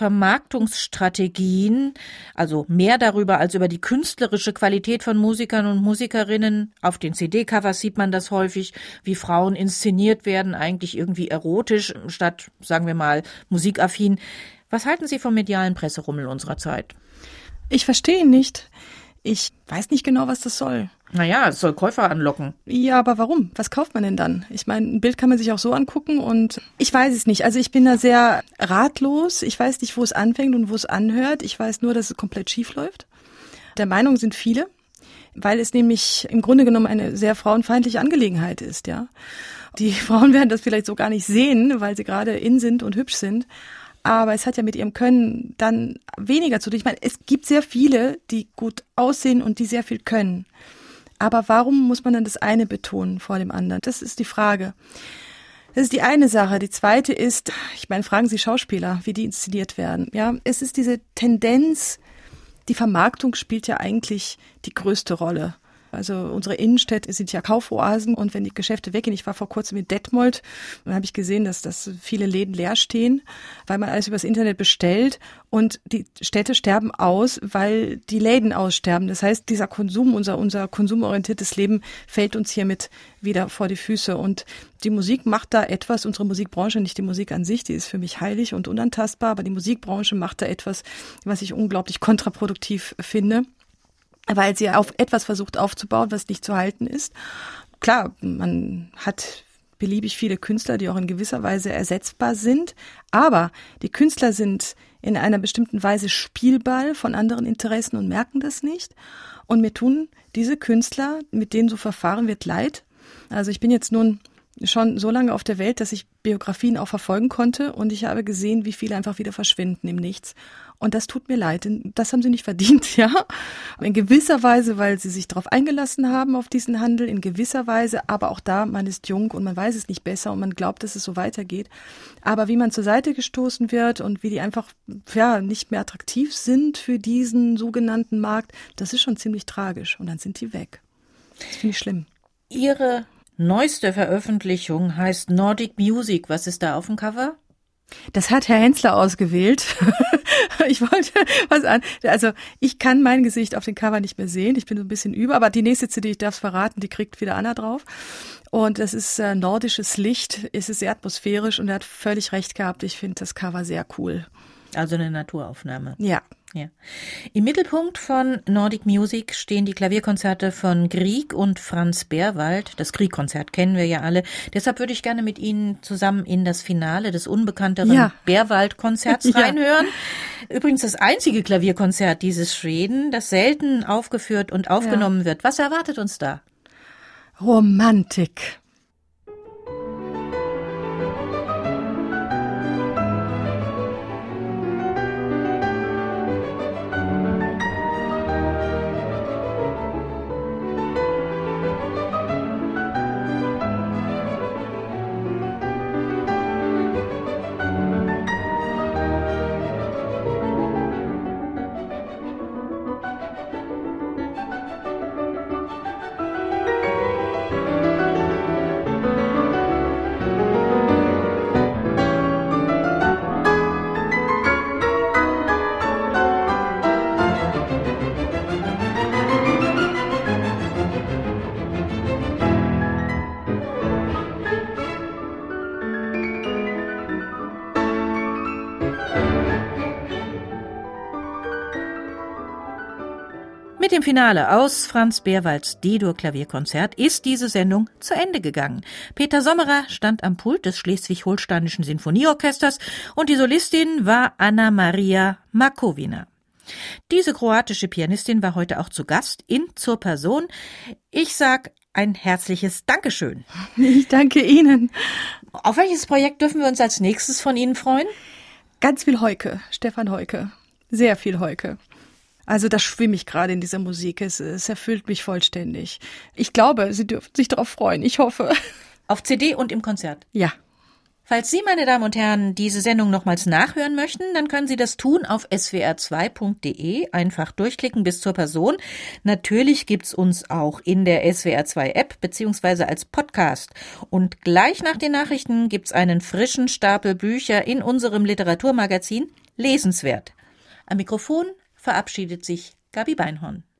Vermarktungsstrategien, also mehr darüber als über die künstlerische Qualität von Musikern und Musikerinnen. Auf den CD-Covers sieht man das häufig, wie Frauen inszeniert werden, eigentlich irgendwie erotisch, statt, sagen wir mal, musikaffin. Was halten Sie vom medialen Presserummel unserer Zeit? Ich verstehe ihn nicht. Ich weiß nicht genau, was das soll. Naja, es soll Käufer anlocken. Ja, aber warum? Was kauft man denn dann? Ich meine, ein Bild kann man sich auch so angucken und ich weiß es nicht. Also ich bin da sehr ratlos. Ich weiß nicht, wo es anfängt und wo es anhört. Ich weiß nur, dass es komplett schief läuft. Der Meinung sind viele, weil es nämlich im Grunde genommen eine sehr frauenfeindliche Angelegenheit ist, ja. Die Frauen werden das vielleicht so gar nicht sehen, weil sie gerade in sind und hübsch sind. Aber es hat ja mit ihrem Können dann weniger zu tun. Ich meine, es gibt sehr viele, die gut aussehen und die sehr viel können. Aber warum muss man dann das eine betonen vor dem anderen? Das ist die Frage. Das ist die eine Sache. Die zweite ist, ich meine, fragen Sie Schauspieler, wie die inszeniert werden. Ja, es ist diese Tendenz, die Vermarktung spielt ja eigentlich die größte Rolle. Also unsere Innenstädte sind ja Kaufoasen und wenn die Geschäfte weggehen, ich war vor kurzem in Detmold, dann habe ich gesehen, dass viele Läden leer stehen, weil man alles übers Internet bestellt und die Städte sterben aus, weil die Läden aussterben. Das heißt, dieser Konsum, unser konsumorientiertes Leben fällt uns hiermit wieder vor die Füße und die Musik macht da etwas, unsere Musikbranche, nicht die Musik an sich, die ist für mich heilig und unantastbar, aber die Musikbranche macht da etwas, was ich unglaublich kontraproduktiv finde, weil sie auf etwas versucht aufzubauen, was nicht zu halten ist. Klar, man hat beliebig viele Künstler, die auch in gewisser Weise ersetzbar sind, aber die Künstler sind in einer bestimmten Weise Spielball von anderen Interessen und merken das nicht. Und mir tun diese Künstler, mit denen so verfahren wird, leid. Also ich bin jetzt nun schon so lange auf der Welt, dass ich Biografien auch verfolgen konnte und ich habe gesehen, wie viele einfach wieder verschwinden im Nichts. Und das tut mir leid, das haben sie nicht verdient, ja. In gewisser Weise, weil sie sich darauf eingelassen haben, auf diesen Handel, in gewisser Weise, aber auch da, man ist jung und man weiß es nicht besser und man glaubt, dass es so weitergeht. Aber wie man zur Seite gestoßen wird und wie die einfach, ja, nicht mehr attraktiv sind für diesen sogenannten Markt, das ist schon ziemlich tragisch und dann sind die weg. Das finde ich schlimm. Ihre neueste Veröffentlichung heißt Nordic Music. Was ist da auf dem Cover? Das hat Herr Hensler ausgewählt. Ich wollte was an. Also ich kann mein Gesicht auf dem Cover nicht mehr sehen. Ich bin so ein bisschen über. Aber die nächste CD, ich darf es verraten, die kriegt wieder Anna drauf. Und das ist nordisches Licht. Es ist sehr atmosphärisch und er hat völlig recht gehabt. Ich finde das Cover sehr cool. Also eine Naturaufnahme. Ja. Ja. Im Mittelpunkt von Nordic Music stehen die Klavierkonzerte von Grieg und Franz Berwald. Das Grieg-Konzert kennen wir ja alle. Deshalb würde ich gerne mit Ihnen zusammen in das Finale des unbekannteren Berwald-Konzerts reinhören. Übrigens das einzige Klavierkonzert dieses Schweden, das selten aufgeführt und aufgenommen wird. Was erwartet uns da? Romantik. Mit dem Finale aus Franz Berwalds D-Dur-Klavierkonzert ist diese Sendung zu Ende gegangen. Peter Sommerer stand am Pult des Schleswig-Holsteinischen Sinfonieorchesters und die Solistin war Anna-Maria Markovina. Diese kroatische Pianistin war heute auch zu Gast in Zur Person. Ich sag ein herzliches Dankeschön. Ich danke Ihnen. Auf welches Projekt dürfen wir uns als nächstes von Ihnen freuen? Ganz viel Heuke, Stefan Heuke. Sehr viel Heuke. Also da schwimme ich gerade in dieser Musik. Es erfüllt mich vollständig. Ich glaube, Sie dürfen sich darauf freuen. Ich hoffe. Auf CD und im Konzert? Ja. Falls Sie, meine Damen und Herren, diese Sendung nochmals nachhören möchten, dann können Sie das tun auf swr2.de. Einfach durchklicken bis zur Person. Natürlich gibt's uns auch in der SWR2-App beziehungsweise als Podcast. Und gleich nach den Nachrichten gibt's einen frischen Stapel Bücher in unserem Literaturmagazin Lesenswert. Am Mikrofon verabschiedet sich Gabi Beinhorn.